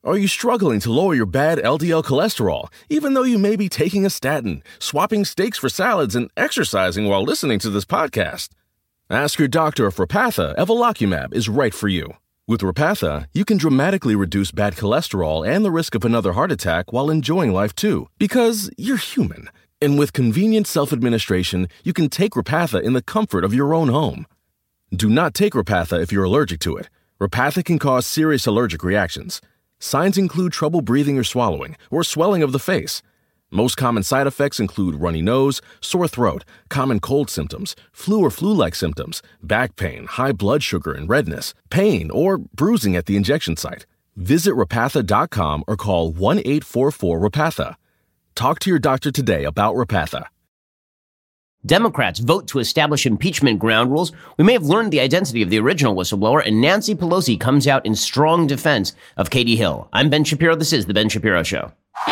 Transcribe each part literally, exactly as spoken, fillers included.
Are you struggling to lower your bad L D L cholesterol, even though you may be taking a statin, swapping steaks for salads, and exercising while listening to this podcast? Ask your doctor if Repatha Evolocumab is right for you. With Repatha, you can dramatically reduce bad cholesterol and the risk of another heart attack while enjoying life too, because you're human. And with convenient self-administration, you can take Repatha in the comfort of your own home. Do not take Repatha if you're allergic to it. Repatha can cause serious allergic reactions. Signs include trouble breathing or swallowing, or swelling of the face. Most common side effects include runny nose, sore throat, common cold symptoms, flu or flu-like symptoms, back pain, high blood sugar and redness, pain, or bruising at the injection site. Visit Repatha dot com or call one eight four four Repatha. Talk to your doctor today about Repatha. Democrats vote to establish impeachment ground rules. We may have learned the identity of the original whistleblower, and Nancy Pelosi comes out in strong defense of Katie Hill. I'm Ben Shapiro. This is The Ben Shapiro Show.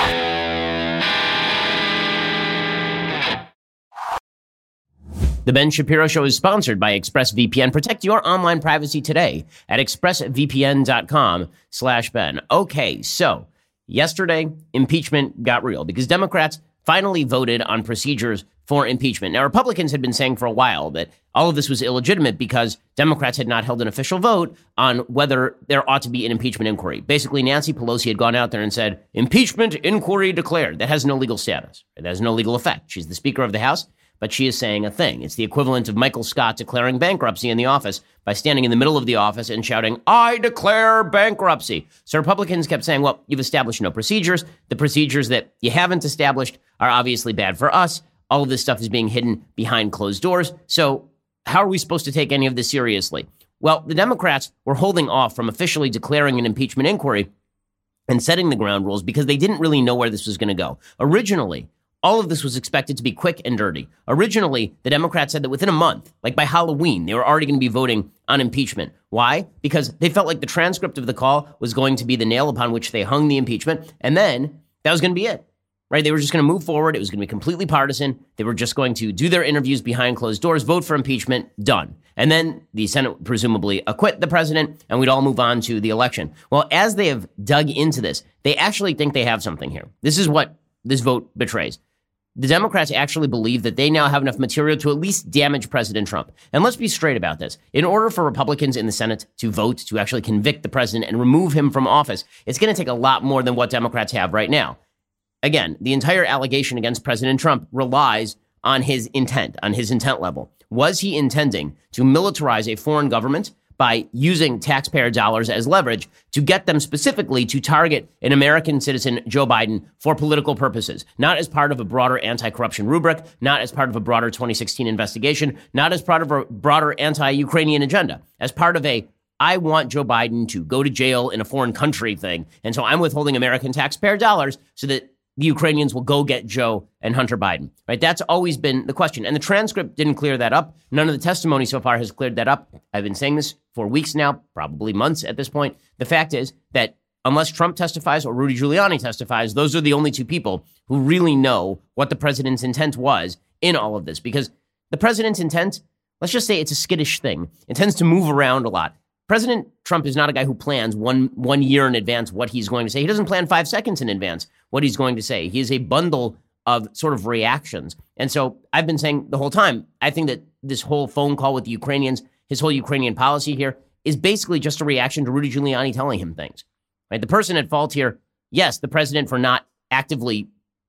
The Ben Shapiro Show is sponsored by ExpressVPN. Protect your online privacy today at expressvpn.com slash Ben. Okay, so yesterday, impeachment got real because Democrats finally voted on procedures for impeachment. Now, Republicans had been saying for a while that all of this was illegitimate because Democrats had not held an official vote on whether there ought to be an impeachment inquiry. Basically, Nancy Pelosi had gone out there and said, impeachment inquiry declared. That has no legal status. That has no legal effect. She's the Speaker of the House, but she is saying a thing. It's the equivalent of Michael Scott declaring bankruptcy in the office by standing in the middle of the office and shouting, I declare bankruptcy. So Republicans kept saying, well, you've established no procedures. The procedures that you haven't established are obviously bad for us. All of this stuff is being hidden behind closed doors. So how are we supposed to take any of this seriously? Well, the Democrats were holding off from officially declaring an impeachment inquiry and setting the ground rules because they didn't really know where this was going to go. Originally, all of this was expected to be quick and dirty. Originally, the Democrats said that within a month, like by Halloween, they were already going to be voting on impeachment. Why? Because they felt like the transcript of the call was going to be the nail upon which they hung the impeachment, and then that was going to be it. Right? They were just going to move forward. It was going to be completely partisan. They were just going to do their interviews behind closed doors, vote for impeachment, done. And then the Senate would presumably acquit the president, and we'd all move on to the election. Well, as they have dug into this, they actually think they have something here. This is what this vote betrays. The Democrats actually believe that they now have enough material to at least damage President Trump. And let's be straight about this. In order for Republicans in the Senate to vote to actually convict the president and remove him from office, it's going to take a lot more than what Democrats have right now. Again, the entire allegation against President Trump relies on his intent, on his intent level. Was he intending to militarize a foreign government by using taxpayer dollars as leverage to get them specifically to target an American citizen, Joe Biden, for political purposes, not as part of a broader anti-corruption rubric, not as part of a broader twenty sixteen investigation, not as part of a broader anti-Ukrainian agenda, as part of a I want Joe Biden to go to jail in a foreign country thing. And so I'm withholding American taxpayer dollars so that the Ukrainians will go get Joe and Hunter Biden, right? That's always been the question. And the transcript didn't clear that up. None of the testimony so far has cleared that up. I've been saying this for weeks now, probably months at this point. The fact is that unless Trump testifies or Rudy Giuliani testifies, those are the only two people who really know what the president's intent was in all of this. Because the president's intent, let's just say it's a skittish thing. It tends to move around a lot. President Trump is not a guy who plans one one year in advance what he's going to say. He doesn't plan five seconds in advance what he's going to say. He is a bundle of sort of reactions. And so I've been saying the whole time, I think that this whole phone call with the Ukrainians, his whole Ukrainian policy here, is basically just a reaction to Rudy Giuliani telling him things. Right? The person at fault here, yes, the president for not actively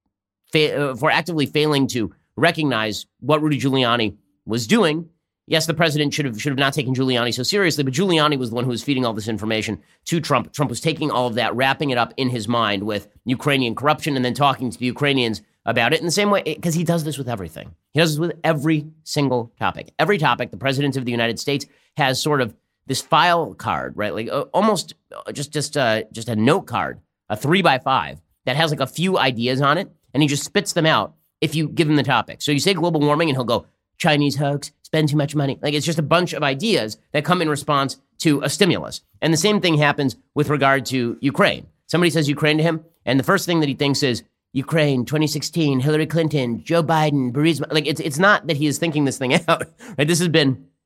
fa- uh, for actively failing to recognize what Rudy Giuliani was doing. Yes, the president should have should have not taken Giuliani so seriously, but Giuliani was the one who was feeding all this information to Trump. Trump was taking all of that, wrapping it up in his mind with Ukrainian corruption, and then talking to the Ukrainians about it in the same way, because he does this with everything. He does this with every single topic. Every topic, the president of the United States has sort of this file card, right? Like uh, almost uh, just just uh, just a note card, a three by five that has like a few ideas on it, and he just spits them out if you give him the topic. So you say global warming, and he'll go, Chinese hoax, spend too much money. Like, it's just a bunch of ideas that come in response to a stimulus. And the same thing happens with regard to Ukraine. Somebody says Ukraine to him, and the first thing that he thinks is Ukraine, twenty sixteen, Hillary Clinton, Joe Biden, Burisma. Like, it's it's not that he is thinking this thing out. Right? This has been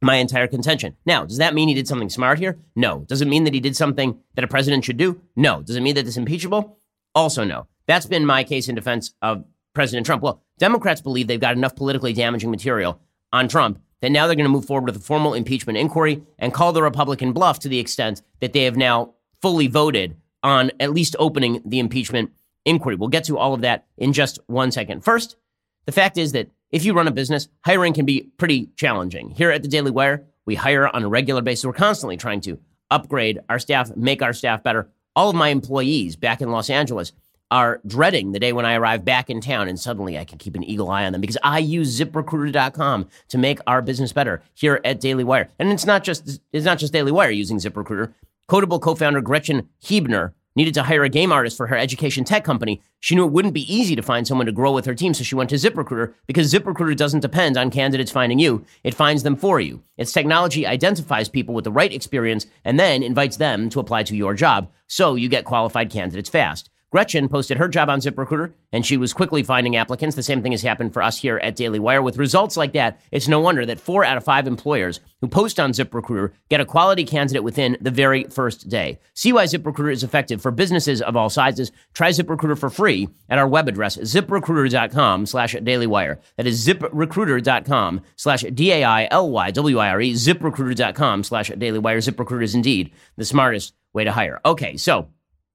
my entire contention. Now, does that mean he did something smart here? No. Does it mean that he did something that a president should do? No. Does it mean that it's impeachable? Also no. That's been my case in defense of President Trump. Well, Democrats believe they've got enough politically damaging material on Trump that now they're going to move forward with a formal impeachment inquiry and call the Republican bluff to the extent that they have now fully voted on at least opening the impeachment inquiry. We'll get to all of that in just one second. First, the fact is that if you run a business, hiring can be pretty challenging. Here at the Daily Wire, we hire on a regular basis. We're constantly trying to upgrade our staff, make our staff better. All of my employees back in Los Angeles are dreading the day when I arrive back in town and suddenly I can keep an eagle eye on them because I use zip recruiter dot com to make our business better here at Daily Wire. And it's not just it's not just Daily Wire using ZipRecruiter. Quotable co-founder Gretchen Huebner needed to hire a game artist for her education tech company. She knew it wouldn't be easy to find someone to grow with her team, so she went to ZipRecruiter because ZipRecruiter doesn't depend on candidates finding you. It finds them for you. Its technology identifies people with the right experience and then invites them to apply to your job, so you get qualified candidates fast. Gretchen posted her job on ZipRecruiter, and she was quickly finding applicants. The same thing has happened for us here at Daily Wire. With results like that, it's no wonder that four out of five employers who post on ZipRecruiter get a quality candidate within the very first day. See why ZipRecruiter is effective for businesses of all sizes. Try ZipRecruiter for free at our web address, ziprecruiter.com slash dailywire. That is ziprecruiter.com slash D-A-I-L-Y-W-I-R-E, ziprecruiter.com slash dailywire. ZipRecruiter is indeed the smartest way to hire. Okay, so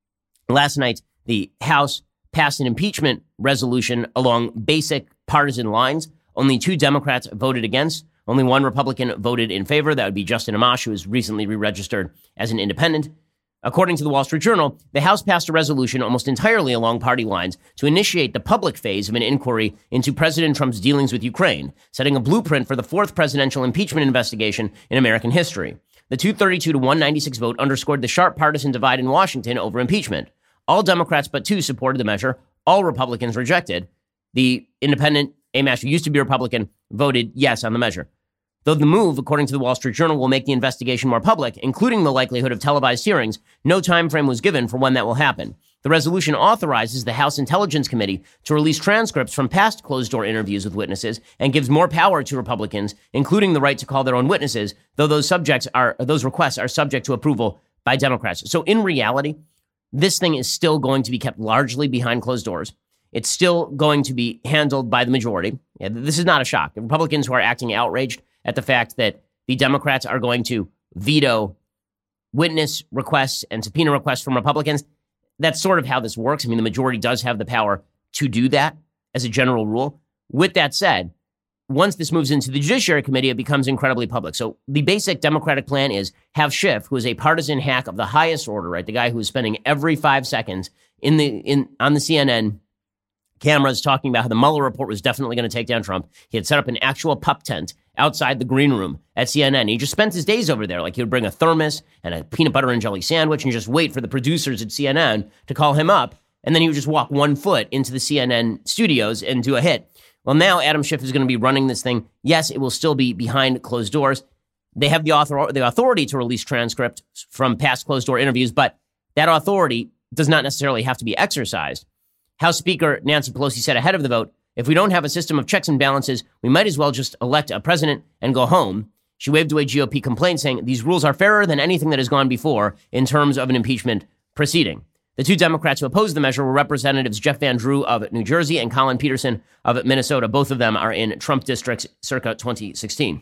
last night, the House passed an impeachment resolution along basic partisan lines. Only two Democrats voted against. Only one Republican voted in favor. That would be Justin Amash, who was recently re-registered as an independent. According to the Wall Street Journal, the House passed a resolution almost entirely along party lines to initiate the public phase of an inquiry into President Trump's dealings with Ukraine, setting a blueprint for the fourth presidential impeachment investigation in American history. The two thirty-two to one ninety-six vote underscored the sharp partisan divide in Washington over impeachment. All Democrats but two supported the measure. All Republicans rejected. The independent Amash, who used to be Republican, voted yes on the measure. Though the move, according to the Wall Street Journal, will make the investigation more public, including the likelihood of televised hearings, no time frame was given for when that will happen. The resolution authorizes the House Intelligence Committee to release transcripts from past closed-door interviews with witnesses and gives more power to Republicans, including the right to call their own witnesses, though those subjects are those requests are subject to approval by Democrats. So in reality, this thing is still going to be kept largely behind closed doors. It's still going to be handled by the majority. Yeah, this is not a shock. The Republicans who are acting outraged at the fact that the Democrats are going to veto witness requests and subpoena requests from Republicans, that's sort of how this works. I mean, the majority does have the power to do that as a general rule. With that said, once this moves into the Judiciary Committee, it becomes incredibly public. So the basic Democratic plan is have Schiff, who is a partisan hack of the highest order, right? The guy who is spending every five seconds in the in on the C N N cameras talking about how the Mueller report was definitely going to take down Trump. He had set up an actual pup tent outside the green room at C N N. He just spent his days over there. Like he would bring a thermos and a peanut butter and jelly sandwich and just wait for the producers at C N N to call him up. And then he would just walk one foot into the C N N studios and do a hit. Well, now Adam Schiff is going to be running this thing. Yes, it will still be behind closed doors. They have the, author- the authority to release transcripts from past closed-door interviews, but that authority does not necessarily have to be exercised. House Speaker Nancy Pelosi said ahead of the vote, if we don't have a system of checks and balances, we might as well just elect a president and go home. She waved away G O P complaints, saying these rules are fairer than anything that has gone before in terms of an impeachment proceeding. The two Democrats who opposed the measure were Representatives Jeff Van Drew of New Jersey and Colin Peterson of Minnesota. Both of them are in Trump districts circa twenty sixteen.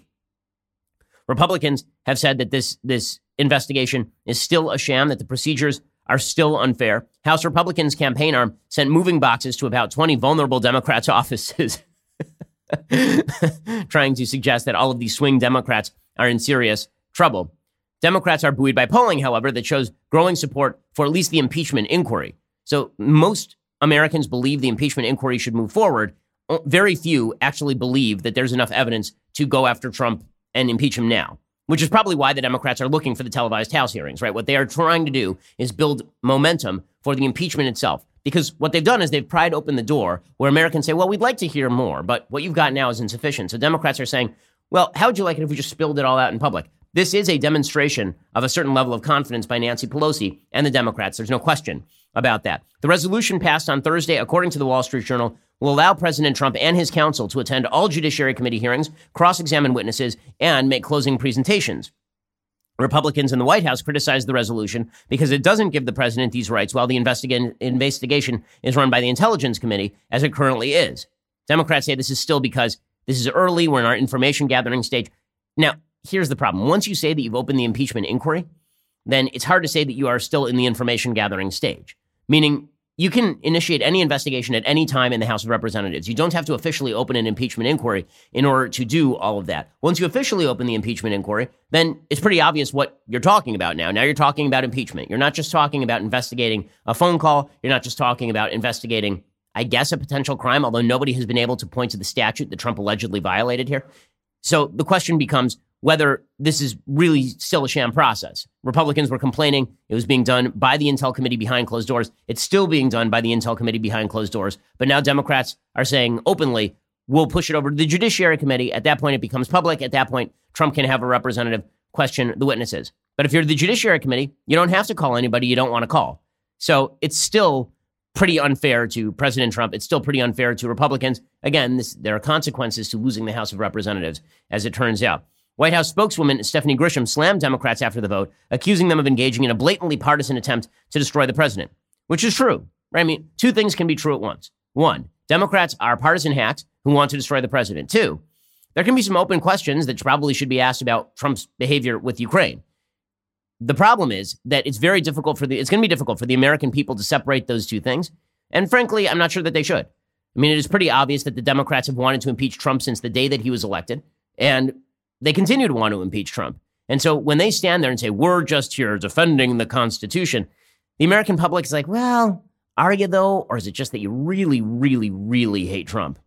Republicans have said that this, this investigation is still a sham, that the procedures are still unfair. House Republicans' campaign arm sent moving boxes to about twenty vulnerable Democrats' offices, trying to suggest that all of these swing Democrats are in serious trouble. Democrats are buoyed by polling, however, that shows growing support for at least the impeachment inquiry. So most Americans believe the impeachment inquiry should move forward. Very few actually believe that there's enough evidence to go after Trump and impeach him now, which is probably why the Democrats are looking for the televised House hearings, right? What they are trying to do is build momentum for the impeachment itself, because what they've done is they've pried open the door where Americans say, well, we'd like to hear more, but what you've got now is insufficient. So Democrats are saying, well, how would you like it if we just spilled it all out in public? This is a demonstration of a certain level of confidence by Nancy Pelosi and the Democrats. There's no question about that. The resolution passed on Thursday, according to the Wall Street Journal, will allow President Trump and his counsel to attend all Judiciary Committee hearings, cross-examine witnesses, and make closing presentations. Republicans in the White House criticized the resolution because it doesn't give the president these rights while the investiga- investigation is run by the Intelligence Committee, as it currently is. Democrats say this is still because this is early, we're in our information gathering stage. Now, here's the problem. Once you say that you've opened the impeachment inquiry, then it's hard to say that you are still in the information gathering stage, meaning you can initiate any investigation at any time in the House of Representatives. You don't have to officially open an impeachment inquiry in order to do all of that. Once you officially open the impeachment inquiry, then it's pretty obvious what you're talking about now. Now you're talking about impeachment. You're not just talking about investigating a phone call. You're not just talking about investigating, I guess, a potential crime, although nobody has been able to point to the statute that Trump allegedly violated here. So the question becomes whether this is really still a sham process. Republicans were complaining it was being done by the Intel Committee behind closed doors. It's still being done by the Intel Committee behind closed doors. But now Democrats are saying openly, we'll push it over to the Judiciary Committee. At that point, it becomes public. At that point, Trump can have a representative question the witnesses. But if you're the Judiciary Committee, you don't have to call anybody you don't want to call. So it's still pretty unfair to President Trump. It's still pretty unfair to Republicans. Again, this, there are consequences to losing the House of Representatives, as it turns out. White House spokeswoman Stephanie Grisham slammed Democrats after the vote, accusing them of engaging in a blatantly partisan attempt to destroy the president, which is true. Right? I mean, two things can be true at once. One, Democrats are partisan hacks who want to destroy the president. Two, there can be some open questions that probably should be asked about Trump's behavior with Ukraine. The problem is that it's very difficult for the, it's going to be difficult for the American people to separate those two things. And frankly, I'm not sure that they should. I mean, it is pretty obvious that the Democrats have wanted to impeach Trump since the day that he was elected. And they continue to want to impeach Trump. And so when they stand there and say, we're just here defending the Constitution, the American public is like, well, are you though? Or is it just that you really, really, really hate Trump?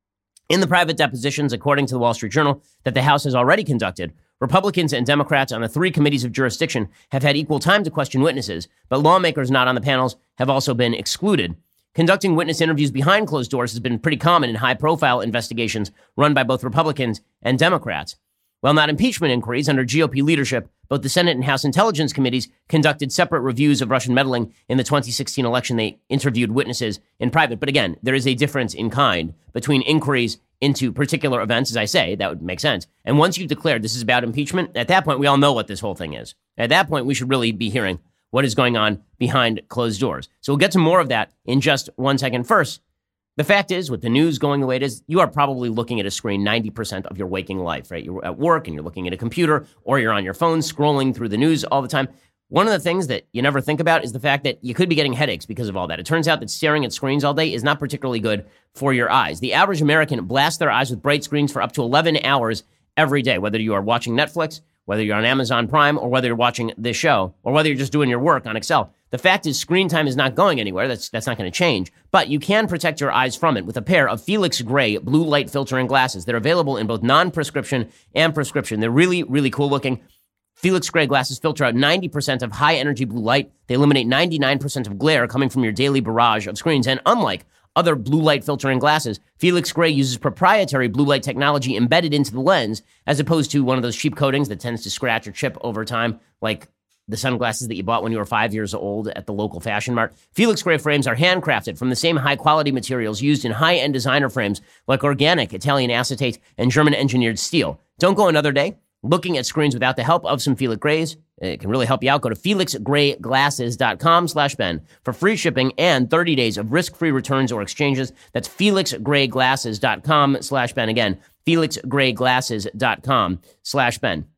In the private depositions, according to the Wall Street Journal, that the House has already conducted, Republicans and Democrats on the three committees of jurisdiction have had equal time to question witnesses, but lawmakers not on the panels have also been excluded. Conducting witness interviews behind closed doors has been pretty common in high-profile investigations run by both Republicans and Democrats. While not impeachment inquiries under G O P leadership, both the Senate and House Intelligence Committees conducted separate reviews of Russian meddling in the twenty sixteen election. They interviewed witnesses in private. But again, there is a difference in kind between inquiries into particular events, as I say, that would make sense. And once you've declared this is about impeachment, at that point, we all know what this whole thing is. At that point, we should really be hearing what is going on behind closed doors. So we'll get to more of that in just one second. First, the fact is, with the news going the way it is, you are probably looking at a screen ninety percent of your waking life, right? You're at work and you're looking at a computer, or you're on your phone scrolling through the news all the time. One of the things that you never think about is the fact that you could be getting headaches because of all that. It turns out that staring at screens all day is not particularly good for your eyes. The average American blasts their eyes with bright screens for up to eleven hours every day, whether you are watching Netflix, whether you're on Amazon Prime, or whether you're watching this show, or whether you're just doing your work on Excel. The fact is, screen time is not going anywhere. That's that's not going to change. But you can protect your eyes from it with a pair of Felix Gray blue light filtering glasses. They're available in both non-prescription and prescription. They're really, really cool looking. Felix Gray glasses filter out ninety percent of high-energy blue light. They eliminate ninety-nine percent of glare coming from your daily barrage of screens. And unlike other blue light filtering glasses, Felix Gray uses proprietary blue light technology embedded into the lens, as opposed to one of those cheap coatings that tends to scratch or chip over time, like the sunglasses that you bought when you were five years old at the local fashion mart. Felix Gray frames are handcrafted from the same high-quality materials used in high-end designer frames like organic Italian acetate and German-engineered steel. Don't go another day looking at screens without the help of some Felix Grays. It can really help you out. Go to felix gray glasses dot com slash Ben for free shipping and thirty days of risk-free returns or exchanges. That's felix gray glasses dot com slash Ben. Again, felix gray glasses dot com slash Ben.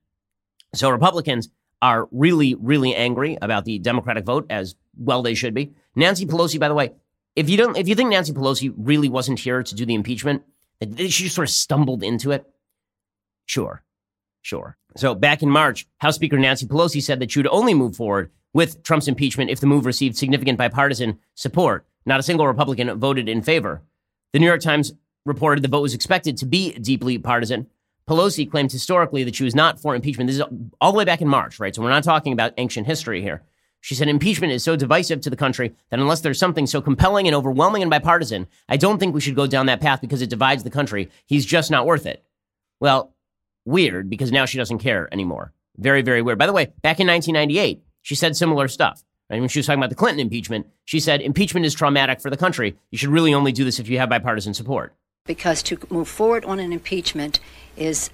So Republicans are really, really angry about the Democratic vote, as well they should be. Nancy Pelosi, by the way, if you don't, if you think Nancy Pelosi really wasn't here to do the impeachment, that she just sort of stumbled into it, sure, sure. So back in March, House Speaker Nancy Pelosi said that she would only move forward with Trump's impeachment if the move received significant bipartisan support. Not a single Republican voted in favor. The New York Times reported the vote was expected to be deeply partisan. Pelosi claimed historically that she was not for impeachment. This is all the way back in March, right? So we're not talking about ancient history here. She said impeachment is so divisive to the country that unless there's something so compelling and overwhelming and bipartisan, I don't think we should go down that path because it divides the country. He's just not worth it. Well, weird, because now she doesn't care anymore. Very, very weird. By the way, back in nineteen ninety-eight, she said similar stuff, Right? When she was talking about the Clinton impeachment, she said impeachment is traumatic for the country. You should really only do this if you have bipartisan support. Because to move forward on an impeachment is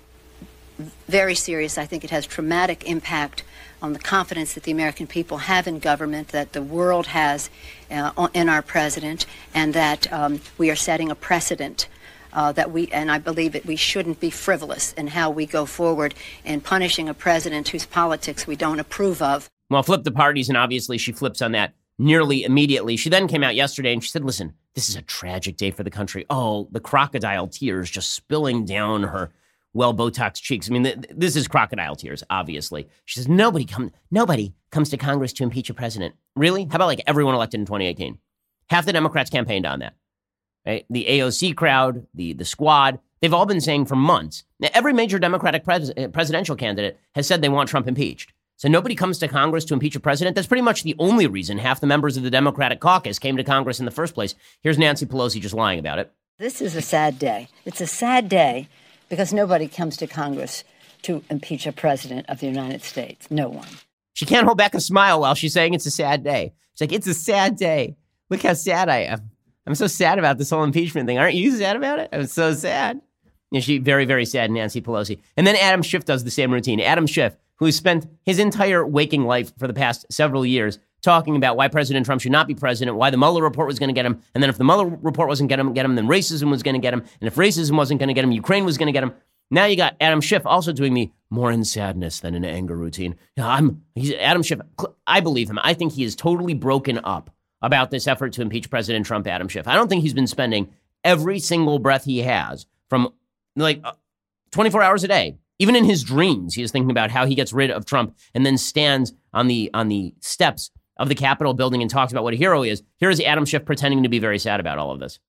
very serious. I think it has traumatic impact on the confidence that the American people have in government, that the world has uh, in our president, and that um, we are setting a precedent uh, that we, and I believe that we shouldn't be frivolous in how we go forward in punishing a president whose politics we don't approve of. Well, flip the parties, and obviously she flips on that nearly immediately. She then came out yesterday and she said, listen, this is a tragic day for the country. Oh, the crocodile tears just spilling down her well-Botox cheeks. I mean, th- this is crocodile tears, obviously. She says, nobody, come, nobody comes to Congress to impeach a president. Really? How about like everyone elected in twenty eighteen? Half the Democrats campaigned on that. Right? The A O C crowd, the, the squad, they've all been saying for months. Now, every major Democratic pres- presidential candidate has said they want Trump impeached. So nobody comes to Congress to impeach a president. That's pretty much the only reason half the members of the Democratic caucus came to Congress in the first place. Here's Nancy Pelosi just lying about it. This is a sad day. It's a sad day because nobody comes to Congress to impeach a president of the United States. No one. She can't hold back a smile while she's saying it's a sad day. She's like, it's a sad day. Look how sad I am. I'm so sad about this whole impeachment thing. Aren't you sad about it? I'm so sad. Yeah, she very, very sad, Nancy Pelosi. And then Adam Schiff does the same routine. Adam Schiff, who has spent his entire waking life for the past several years talking about why President Trump should not be president, why the Mueller report was going to get him, and then if the Mueller report wasn't going to get him, then racism was going to get him, and if racism wasn't going to get him, Ukraine was going to get him. Now you got Adam Schiff also doing the more in sadness than in anger routine. Now, I'm he's Adam Schiff. I believe him. I think he is totally broken up about this effort to impeach President Trump. Adam Schiff. I don't think he's been spending every single breath he has from like twenty-four hours a day. Even in his dreams, he is thinking about how he gets rid of Trump and then stands on the on the steps of the Capitol building and talks about what a hero he is. Here is Adam Schiff pretending to be very sad about all of this.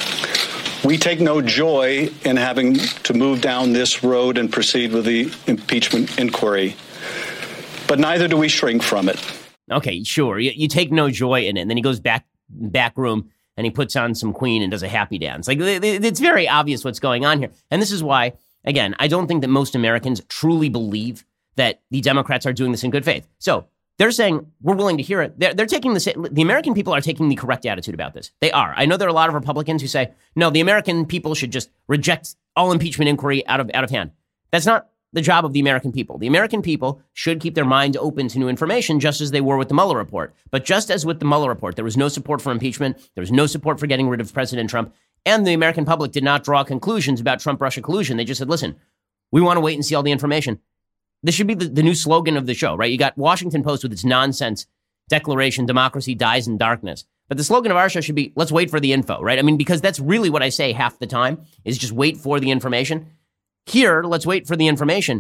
We take no joy in having to move down this road and proceed with the impeachment inquiry, but neither do we shrink from it. Okay, sure. You, you take no joy in it. And then he goes back back room and he puts on some Queen and does a happy dance. Like, it's very obvious what's going on here. And this is why, again, I don't think that most Americans truly believe that the Democrats are doing this in good faith. So they're saying, we're willing to hear it. They're, they're taking the, the American people are taking the correct attitude about this. They are. I know there are a lot of Republicans who say, no, the American people should just reject all impeachment inquiry out of out of hand. That's not the job of the American people. The American people should keep their mind open to new information, just as they were with the Mueller report. But just as with the Mueller report, there was no support for impeachment. There was no support for getting rid of President Trump. And the American public did not draw conclusions about Trump-Russia collusion. They just said, listen, we want to wait and see all the information. This should be the, the new slogan of the show, right? You got Washington Post with its nonsense declaration, democracy dies in darkness. But the slogan of our show should be, let's wait for the info, right? I mean, because that's really what I say half the time is just wait for the information. Here, let's wait for the information.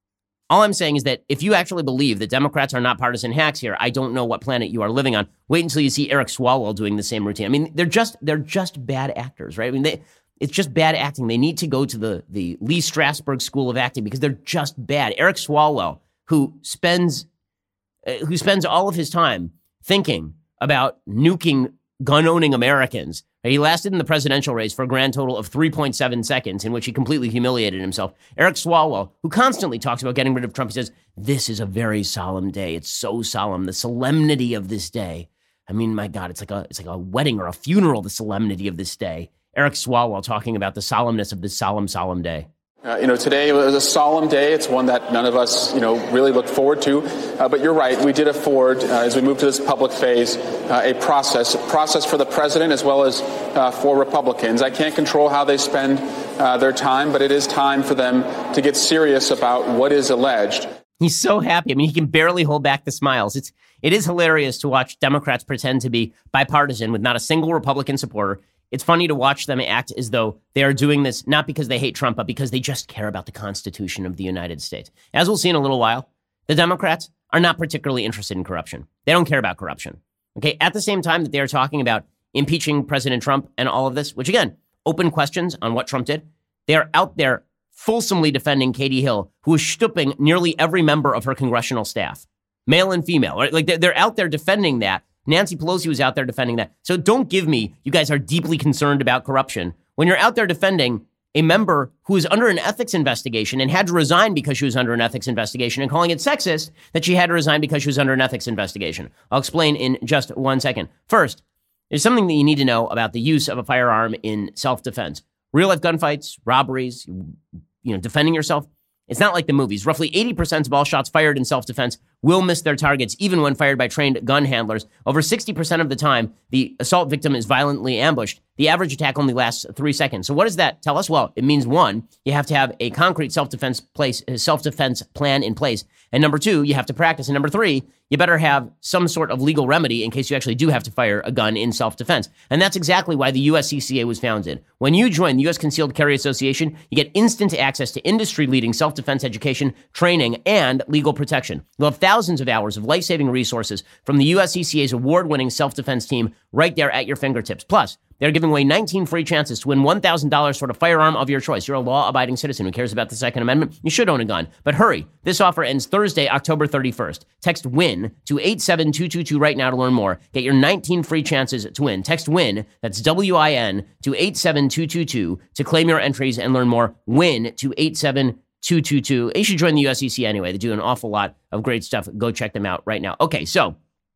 All I'm saying is that if you actually believe that Democrats are not partisan hacks here, I don't know what planet you are living on. Wait until you see Eric Swalwell doing the same routine. I mean, they're just they're just bad actors, right? I mean, they, it's just bad acting. They need to go to the, the Lee Strasberg School of Acting because they're just bad. Eric Swalwell, who spends uh, who spends all of his time thinking about nuking gun-owning Americans. He lasted in the presidential race for a grand total of three point seven seconds, in which he completely humiliated himself. Eric Swalwell, who constantly talks about getting rid of Trump, he says, this is a very solemn day. It's so solemn. The solemnity of this day. I mean, my God, it's like a it's like a wedding or a funeral, the solemnity of this day. Eric Swalwell talking about the solemnness of this solemn, solemn day. Uh, you know, today was a solemn day. It's one that none of us, you know, really look forward to. Uh, but you're right. We did afford, uh, as we move to this public phase, uh, a process, a process for the president as well as uh, for Republicans. I can't control how they spend uh, their time, but it is time for them to get serious about what is alleged. He's so happy. I mean, he can barely hold back the smiles. It's it is hilarious to watch Democrats pretend to be bipartisan with not a single Republican supporter. It's funny to watch them act as though they are doing this not because they hate Trump, but because they just care about the Constitution of the United States. As we'll see in a little while, the Democrats are not particularly interested in corruption. They don't care about corruption. Okay, at the same time that they are talking about impeaching President Trump and all of this, which again, open questions on what Trump did, they are out there fulsomely defending Katie Hill, who is stooping nearly every member of her congressional staff, male and female. Right? Like they're out there defending that. Nancy Pelosi was out there defending that. So don't give me, you guys are deeply concerned about corruption, when you're out there defending a member who is under an ethics investigation and had to resign because she was under an ethics investigation, and calling it sexist that she had to resign because she was under an ethics investigation. I'll explain in just one second. First, there's something that you need to know about the use of a firearm in self-defense. Real-life gunfights, robberies, you know, defending yourself. It's not like the movies. Roughly eighty percent of all shots fired in self-defense will miss their targets, even when fired by trained gun handlers. Over sixty percent of the time, the assault victim is violently ambushed. The average attack only lasts three seconds. So what does that tell us? Well, it means, one, you have to have a concrete self-defense place, self-defense plan in place. And number two, you have to practice. And number three, you better have some sort of legal remedy in case you actually do have to fire a gun in self-defense. And that's exactly why the U S C C A was founded. When you join the U S Concealed Carry Association, you get instant access to industry-leading self-defense education, training, and legal protection. You'll have thousands of hours of life-saving resources from the U S C C A's award-winning self-defense team right there at your fingertips. Plus, they're giving away nineteen free chances to win one thousand dollars for a firearm of your choice. You're a law-abiding citizen who cares about the Second Amendment. You should own a gun. But hurry. This offer ends Thursday, October thirty-first. Text WIN to eight seven two two two right now to learn more. Get your nineteen free chances to win. Text WIN, that's W I N, to eight seven two two two to claim your entries and learn more. WIN to eight seven two two two. You should join the U S C C A anyway. They do an awful lot of great stuff. Go check them out right now. Okay, so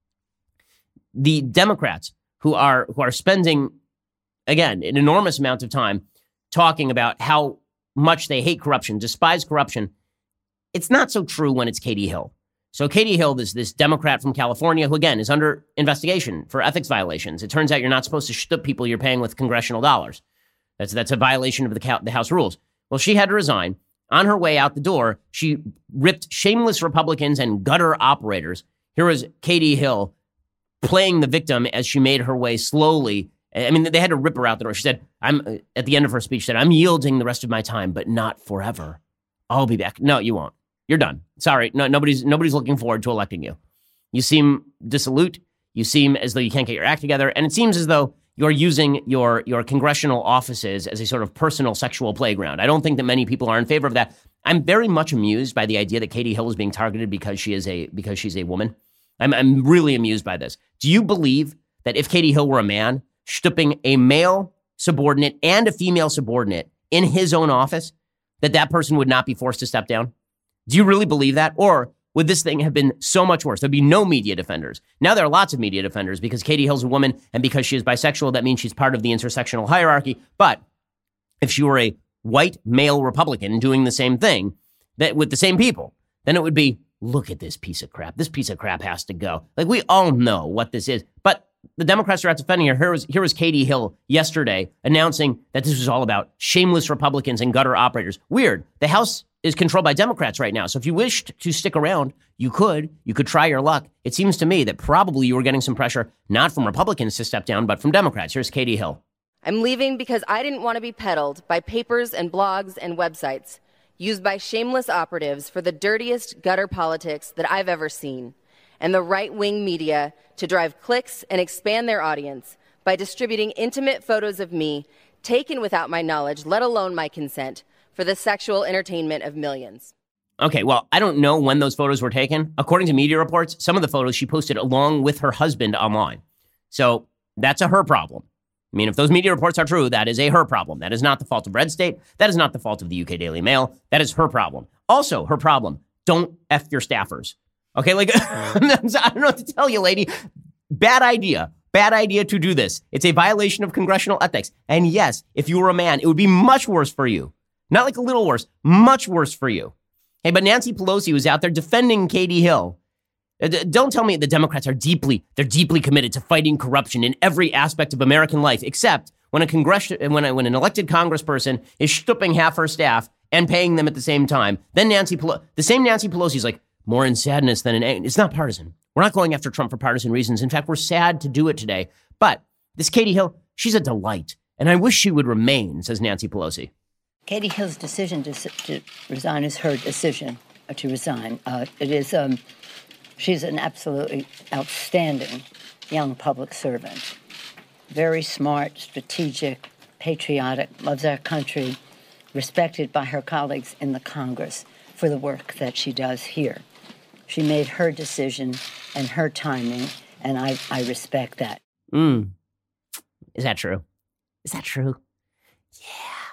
the Democrats who are who are spending, again, an enormous amount of time talking about how much they hate corruption, despise corruption. It's not so true when it's Katie Hill. So Katie Hill is this Democrat from California who, again, is under investigation for ethics violations. It turns out you're not supposed to shtup people you're paying with congressional dollars. That's, that's a violation of the, the House rules. Well, she had to resign. On her way out the door, she ripped shameless Republicans and gutter operators. Here was Katie Hill playing the victim as she made her way slowly. I mean, they had to rip her out the door. She said, I'm at the end of her speech, said, I'm yielding the rest of my time, but not forever. I'll be back. No, you won't. You're done. Sorry. No, nobody's nobody's looking forward to electing you. You seem dissolute. You seem as though you can't get your act together. And it seems as though you're using your, your congressional offices as a sort of personal sexual playground. I don't think that many people are in favor of that. I'm very much amused by the idea that Katie Hill is being targeted because she is a because she's a woman. I'm I'm really amused by this. Do you believe that if Katie Hill were a man, shtupping a male subordinate and a female subordinate in his own office, that that person would not be forced to step down? Do you really believe that? Or would this thing have been so much worse? There'd be no media defenders. Now there are lots of media defenders because Katie Hill's a woman, and because she is bisexual, that means she's part of the intersectional hierarchy. But if she were a white male Republican doing the same thing that with the same people, then it would be, look at this piece of crap. This piece of crap has to go. Like, we all know what this is. But the Democrats are out defending her. Here was, here was Katie Hill yesterday announcing that this was all about shameless Republicans and gutter operators. Weird. The House is controlled by Democrats right now. So if you wished to stick around, you could. You could try your luck. It seems to me that probably you were getting some pressure, not from Republicans to step down, but from Democrats. Here's Katie Hill. I'm leaving because I didn't want to be peddled by papers and blogs and websites used by shameless operatives for the dirtiest gutter politics that I've ever seen, and the right-wing media to drive clicks and expand their audience by distributing intimate photos of me taken without my knowledge, let alone my consent, for the sexual entertainment of millions. Okay, well, I don't know when those photos were taken. According to media reports, some of the photos she posted along with her husband online. So that's a her problem. I mean, if those media reports are true, that is a her problem. That is not the fault of Red State. That is not the fault of the U K Daily Mail. That is her problem. Also, her problem, don't F your staffers. Okay, like, I don't know what to tell you, lady. Bad idea. Bad idea to do this. It's a violation of congressional ethics. And yes, if you were a man, it would be much worse for you. Not like a little worse, much worse for you. Hey, but Nancy Pelosi was out there defending Katie Hill. Don't tell me the Democrats are deeply, they're deeply committed to fighting corruption in every aspect of American life, except when a congress, when, a, when an elected congressperson is shtupping half her staff and paying them at the same time. Then Nancy Pelosi, the same Nancy Pelosi is like, more in sadness than in anger. It's not partisan. We're not going after Trump for partisan reasons. In fact, we're sad to do it today. But this Katie Hill, she's a delight. And I wish she would remain, says Nancy Pelosi. Katie Hill's decision to, to resign is her decision uh, to resign. Uh, it is, um, she's an absolutely outstanding young public servant. Very smart, strategic, patriotic, loves our country, respected by her colleagues in the Congress for the work that she does here. She made her decision and her timing, and I, I respect that. Mm. Is that true? Is that true? Yeah.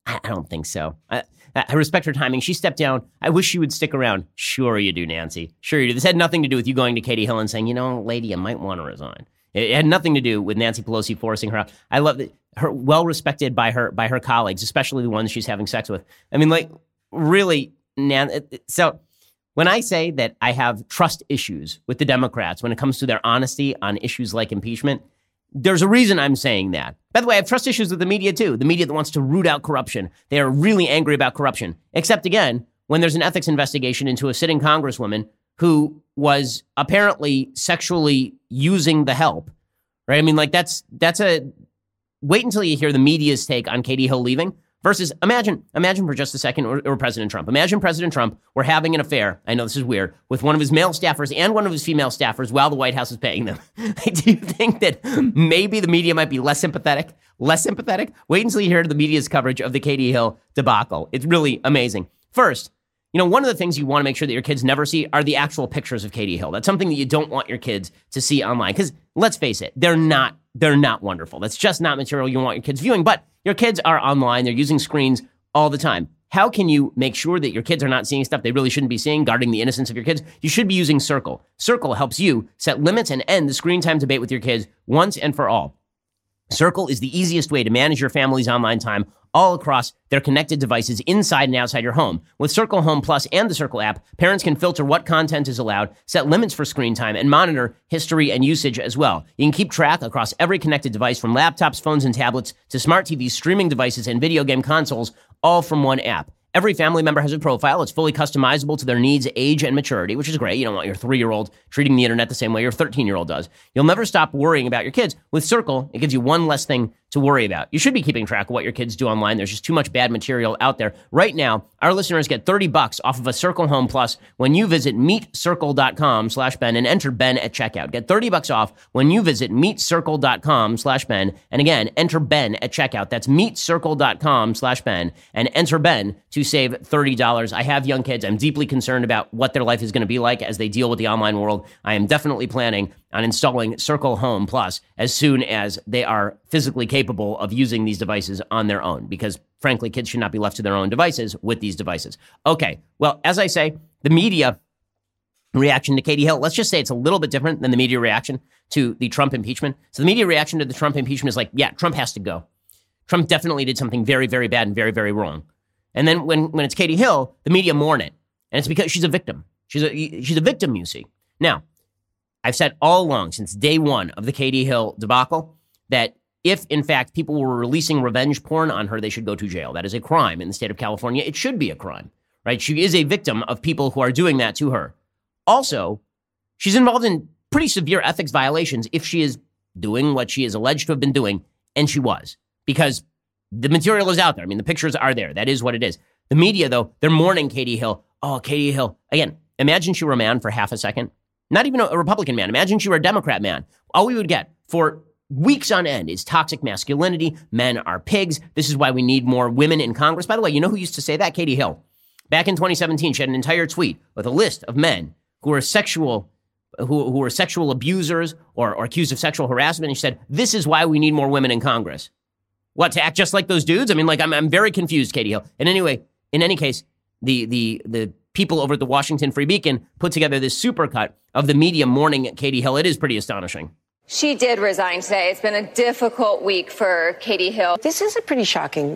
I, I don't think so. I, I respect her timing. She stepped down. I wish she would stick around. Sure you do, Nancy. Sure you do. This had nothing to do with you going to Katie Hill and saying, you know, lady, you might want to resign. It had nothing to do with Nancy Pelosi forcing her out. I love that her well respected by her by her colleagues, especially the ones she's having sex with. I mean, like, really, Nan. So when I say that I have trust issues with the Democrats when it comes to their honesty on issues like impeachment, there's a reason I'm saying that. By the way, I have trust issues with the media, too. The media that wants to root out corruption. They are really angry about corruption. Except, again, when there's an ethics investigation into a sitting congresswoman who was apparently sexually using the help, right? I mean, like, that's that's a... Wait until you hear the media's take on Katie Hill leaving versus imagine, imagine for just a second, or, or President Trump. Imagine President Trump were having an affair, I know this is weird, with one of his male staffers and one of his female staffers while the White House is paying them. Do you think that maybe the media might be less sympathetic? Less sympathetic? Wait until you hear the media's coverage of the Katie Hill debacle. It's really amazing. First, you know, one of the things you want to make sure that your kids never see are the actual pictures of Katie Hill. That's something that you don't want your kids to see online. Because let's face it, they're not they're not wonderful. That's just not material you want your kids viewing. But your kids are online. They're using screens all the time. How can you make sure that your kids are not seeing stuff they really shouldn't be seeing, guarding the innocence of your kids? You should be using Circle. Circle helps you set limits and end the screen time debate with your kids once and for all. Circle is the easiest way to manage your family's online time all across their connected devices inside and outside your home. With Circle Home Plus and the Circle app, parents can filter what content is allowed, set limits for screen time, and monitor history and usage as well. You can keep track across every connected device from laptops, phones, and tablets to smart T Vs, streaming devices, and video game consoles, all from one app. Every family member has a profile. It's fully customizable to their needs, age, and maturity, which is great. You don't want your three-year-old treating the internet the same way your thirteen-year-old does. You'll never stop worrying about your kids. With Circle, it gives you one less thing to worry about. You should be keeping track of what your kids do online. There's just too much bad material out there. Right now, our listeners get thirty bucks off of a Circle Home Plus when you visit meetcircle.com slash Ben and enter Ben at checkout. Get thirty bucks off when you visit meetcircle.com slash Ben. And again, enter Ben at checkout. That's meetcircle.com slash Ben and enter Ben to save thirty dollars. I have young kids. I'm deeply concerned about what their life is going to be like as they deal with the online world. I am definitely planning on installing Circle Home Plus as soon as they are physically capable of using these devices on their own, because frankly, kids should not be left to their own devices with these devices. Okay, well, as I say, the media reaction to Katie Hill, let's just say it's a little bit different than the media reaction to the Trump impeachment. So the media reaction to the Trump impeachment is like, yeah, Trump has to go. Trump definitely did something very, very bad and very, very wrong. And then when, when it's Katie Hill, the media mourn it. And it's because she's a victim. She's a, she's a victim, you see. Now, I've said all along, since day one of the Katie Hill debacle, that if, in fact, people were releasing revenge porn on her, they should go to jail. That is a crime in the state of California. It should be a crime, right? She is a victim of people who are doing that to her. Also, she's involved in pretty severe ethics violations if she is doing what she is alleged to have been doing, and she was, because the material is out there. I mean, the pictures are there. That is what it is. The media, though, they're mourning Katie Hill. Oh, Katie Hill. Again, imagine she were a man for half a second. Not even a Republican man. Imagine she were a Democrat man. All we would get for weeks on end is toxic masculinity. Men are pigs. This is why we need more women in Congress. By the way, you know who used to say that? Katie Hill. Back in twenty seventeen, she had an entire tweet with a list of men who were sexual, who, who were sexual abusers or, or accused of sexual harassment. And she said, this is why we need more women in Congress. What, to act just like those dudes? I mean, like, I'm I'm very confused, Katie Hill. And anyway, in any case, the the the people over at the Washington Free Beacon put together this supercut of the media mourning Katie Hill. It is pretty astonishing. She did resign today. It's been a difficult week for Katie Hill. This is a pretty shocking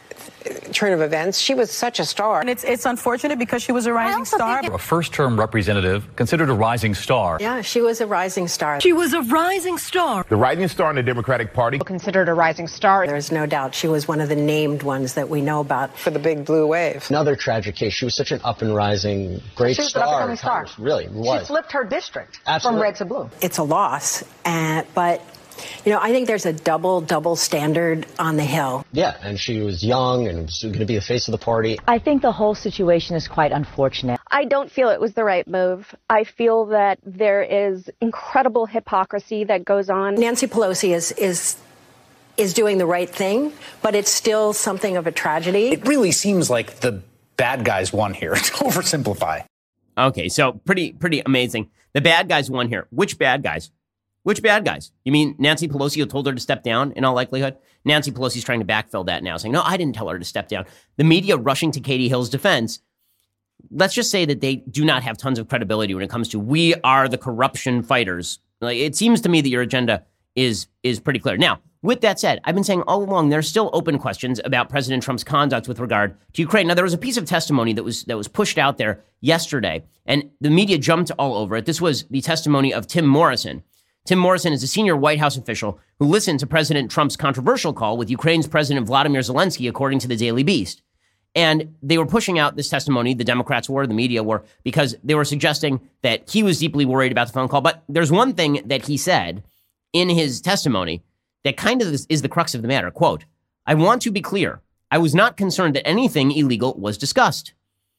turn of events. She was such a star. And it's it's unfortunate because she was a rising star. A first-term representative considered a rising star. Yeah, she was a rising star. She was a rising star. The rising star in the Democratic Party. Considered a rising star. There's no doubt she was one of the named ones that we know about for the big blue wave. Another tragic case. She was such an up and rising great she was star. An star. Really, was. She flipped her district Absolutely. from red to blue. It's a loss, and but you know, I think there's a double, double standard on the Hill. Yeah, and she was young and was going to be the face of the party. I think the whole situation is quite unfortunate. I don't feel it was the right move. I feel that there is incredible hypocrisy that goes on. Nancy Pelosi is is is doing the right thing, but it's still something of a tragedy. It really seems like the bad guys won here, to oversimplify. Okay, so pretty, pretty amazing. The bad guys won here. Which bad guys? Which bad guys? You mean Nancy Pelosi, who told her to step down in all likelihood? Nancy Pelosi's trying to backfill that now, saying, no, I didn't tell her to step down. The media rushing to Katie Hill's defense. Let's just say that they do not have tons of credibility when it comes to we are the corruption fighters. Like, it seems to me that your agenda is is pretty clear. Now, with that said, I've been saying all along there's still open questions about President Trump's conduct with regard to Ukraine. Now, there was a piece of testimony that was that was pushed out there yesterday, and the media jumped all over it. This was the testimony of Tim Morrison. Tim Morrison is a senior White House official who listened to President Trump's controversial call with Ukraine's President Vladimir Zelensky, according to the Daily Beast. And they were pushing out this testimony, the Democrats were, the media were, because they were suggesting that he was deeply worried about the phone call. But there's one thing that he said in his testimony that kind of is the crux of the matter. Quote, I want to be clear. I was not concerned that anything illegal was discussed.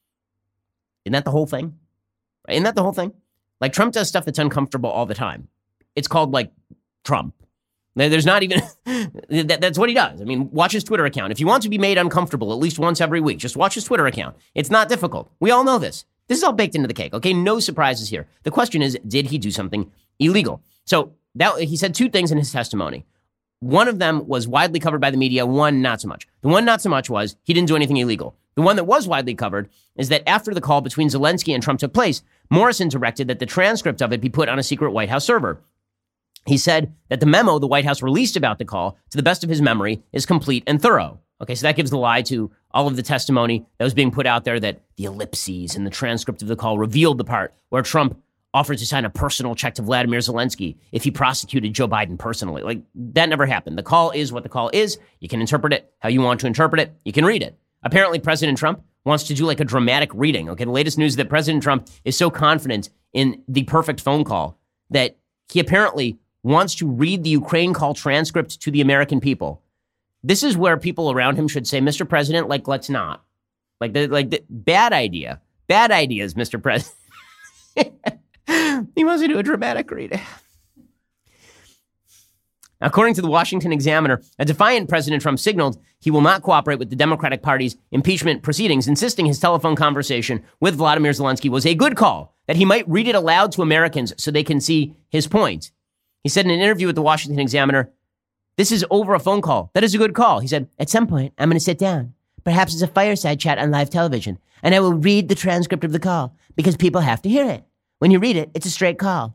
Isn't that the whole thing? Isn't that the whole thing? Like, Trump does stuff that's uncomfortable all the time. It's called, like, Trump. There's not even, that, that's what he does. I mean, watch his Twitter account. If you want to be made uncomfortable at least once every week, just watch his Twitter account. It's not difficult. We all know this. This is all baked into the cake, okay? No surprises here. The question is, did he do something illegal? So that he said two things in his testimony. One of them was widely covered by the media. One, not so much. The one not so much was he didn't do anything illegal. The one that was widely covered is that after the call between Zelensky and Trump took place, Morrison directed that the transcript of it be put on a secret White House server. He said that the memo the White House released about the call, to the best of his memory, is complete and thorough. Okay, so that gives the lie to all of the testimony that was being put out there that the ellipses in the transcript of the call revealed the part where Trump offered to sign a personal check to Vladimir Zelensky if he prosecuted Joe Biden personally. Like, that never happened. The call is what the call is. You can interpret it how you want to interpret it. You can read it. Apparently, President Trump wants to do like a dramatic reading. Okay, the latest news is that President Trump is so confident in the perfect phone call that he apparently wants to read the Ukraine call transcript to the American people. This is where people around him should say, Mister President, like, let's not. Like, the, like the, bad idea. Bad ideas, Mister President. He wants to do a dramatic reading. According to the Washington Examiner, a defiant President Trump signaled he will not cooperate with the Democratic Party's impeachment proceedings, insisting his telephone conversation with Vladimir Zelensky was a good call, that he might read it aloud to Americans so they can see his point. He said in an interview with the Washington Examiner, this is over a phone call. That is a good call. He said, at some point, I'm going to sit down. Perhaps it's a fireside chat on live television, and I will read the transcript of the call because people have to hear it. When you read it, it's a straight call.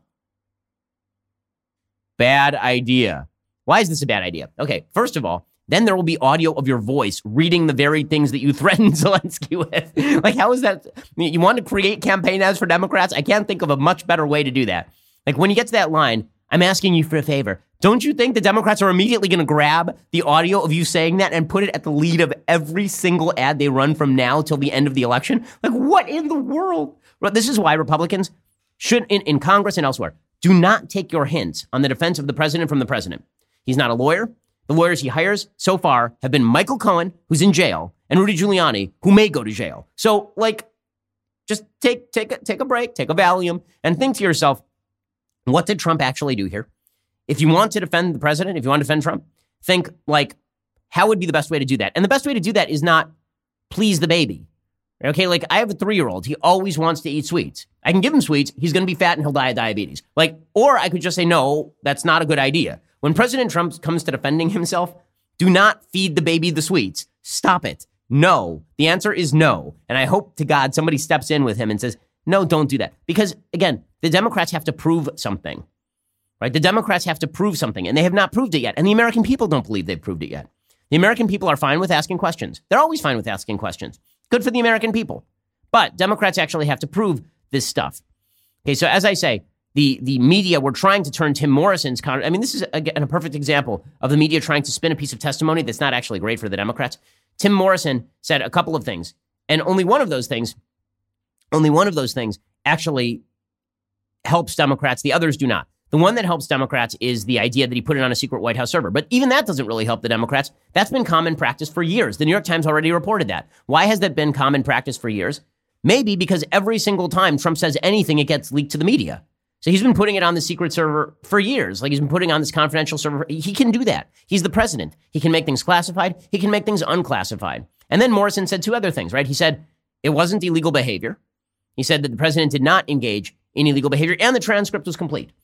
Bad idea. Why is this a bad idea? Okay, first of all, then there will be audio of your voice reading the very things that you threatened Zelensky with. Like, how is that? You want to create campaign ads for Democrats? I can't think of a much better way to do that. Like, when you get to that line, I'm asking you for a favor. Don't you think the Democrats are immediately going to grab the audio of you saying that and put it at the lead of every single ad they run from now till the end of the election? Like, what in the world? This is why Republicans should, in, in Congress and elsewhere, do not take your hints on the defense of the president from the president. He's not a lawyer. The lawyers he hires so far have been Michael Cohen, who's in jail, and Rudy Giuliani, who may go to jail. So, like, just take take a, take a break, take a Valium, and think to yourself, what did Trump actually do here? If you want to defend the president, if you want to defend Trump, think, like, how would be the best way to do that? And the best way to do that is not please the baby. Okay, like, I have a three-year-old. He always wants to eat sweets. I can give him sweets. He's going to be fat and he'll die of diabetes. Like, or I could just say, no, that's not a good idea. When President Trump comes to defending himself, do not feed the baby the sweets. Stop it. No. The answer is no. And I hope to God somebody steps in with him and says, no, don't do that. Because, again, the Democrats have to prove something, right? The Democrats have to prove something, and they have not proved it yet. And the American people don't believe they've proved it yet. The American people are fine with asking questions. They're always fine with asking questions. Good for the American people. But Democrats actually have to prove this stuff. Okay, so as I say, the, the media were trying to turn Tim Morrison's counter. I mean, this is, again, a perfect example of the media trying to spin a piece of testimony that's not actually great for the Democrats. Tim Morrison said a couple of things, and only one of those things, only one of those things actually helps Democrats. The others do not. The one that helps Democrats is the idea that he put it on a secret White House server. But even that doesn't really help the Democrats. That's been common practice for years. The New York Times already reported that. Why has that been common practice for years? Maybe because every single time Trump says anything, it gets leaked to the media. So he's been putting it on the secret server for years. Like, he's been putting on this confidential server. He can do that. He's the president. He can make things classified. He can make things unclassified. And then Morrison said two other things, right? He said it wasn't illegal behavior. He said that the president did not engage in illegal behavior, and the transcript was complete.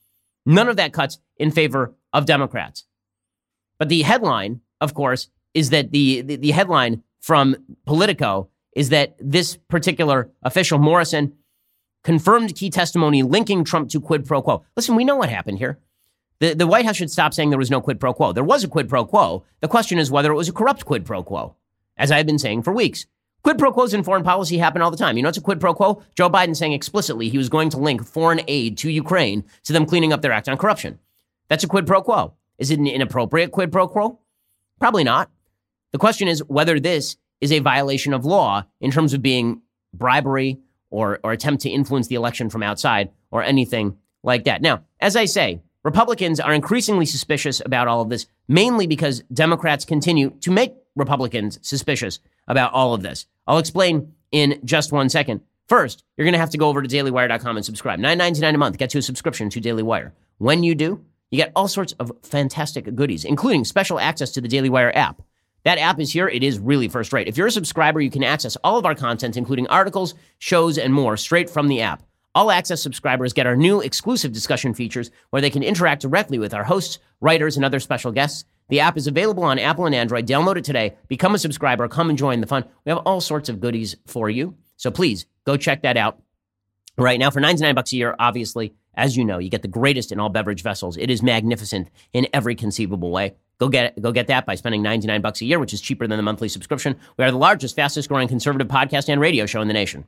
None of that cuts in favor of Democrats. But the headline, of course, is that the, the, the headline from Politico is that this particular official, Morrison, confirmed key testimony linking Trump to quid pro quo. Listen, we know what happened here. The, the White House should stop saying there was no quid pro quo. There was a quid pro quo. The question is whether it was a corrupt quid pro quo, as I've been saying for weeks. Quid pro quos in foreign policy happen all the time. You know what's a quid pro quo? Joe Biden saying explicitly he was going to link foreign aid to Ukraine to them cleaning up their act on corruption. That's a quid pro quo. Is it an inappropriate quid pro quo? Probably not. The question is whether this is a violation of law in terms of being bribery or, or attempt to influence the election from outside or anything like that. Now, as I say, Republicans are increasingly suspicious about all of this, mainly because Democrats continue to make Republicans suspicious about all of this. I'll explain in just one second. First, you're going to have to go over to daily wire dot com and subscribe. nine ninety-nine a month gets you a subscription to Daily Wire. When you do, you get all sorts of fantastic goodies, including special access to the Daily Wire app. That app is here. It is really first rate. If you're a subscriber, you can access all of our content, including articles, shows, and more, straight from the app. All access subscribers get our new exclusive discussion features where they can interact directly with our hosts, writers, and other special guests. The app is available on Apple and Android. Download it today. Become a subscriber. Come and join the fun. We have all sorts of goodies for you. So please go check that out right now. For ninety-nine bucks a year, obviously, as you know, you get the greatest in all beverage vessels. It is magnificent in every conceivable way. Go get it. Go get that by spending ninety-nine bucks a year, which is cheaper than the monthly subscription. We are the largest, fastest growing conservative podcast and radio show in the nation.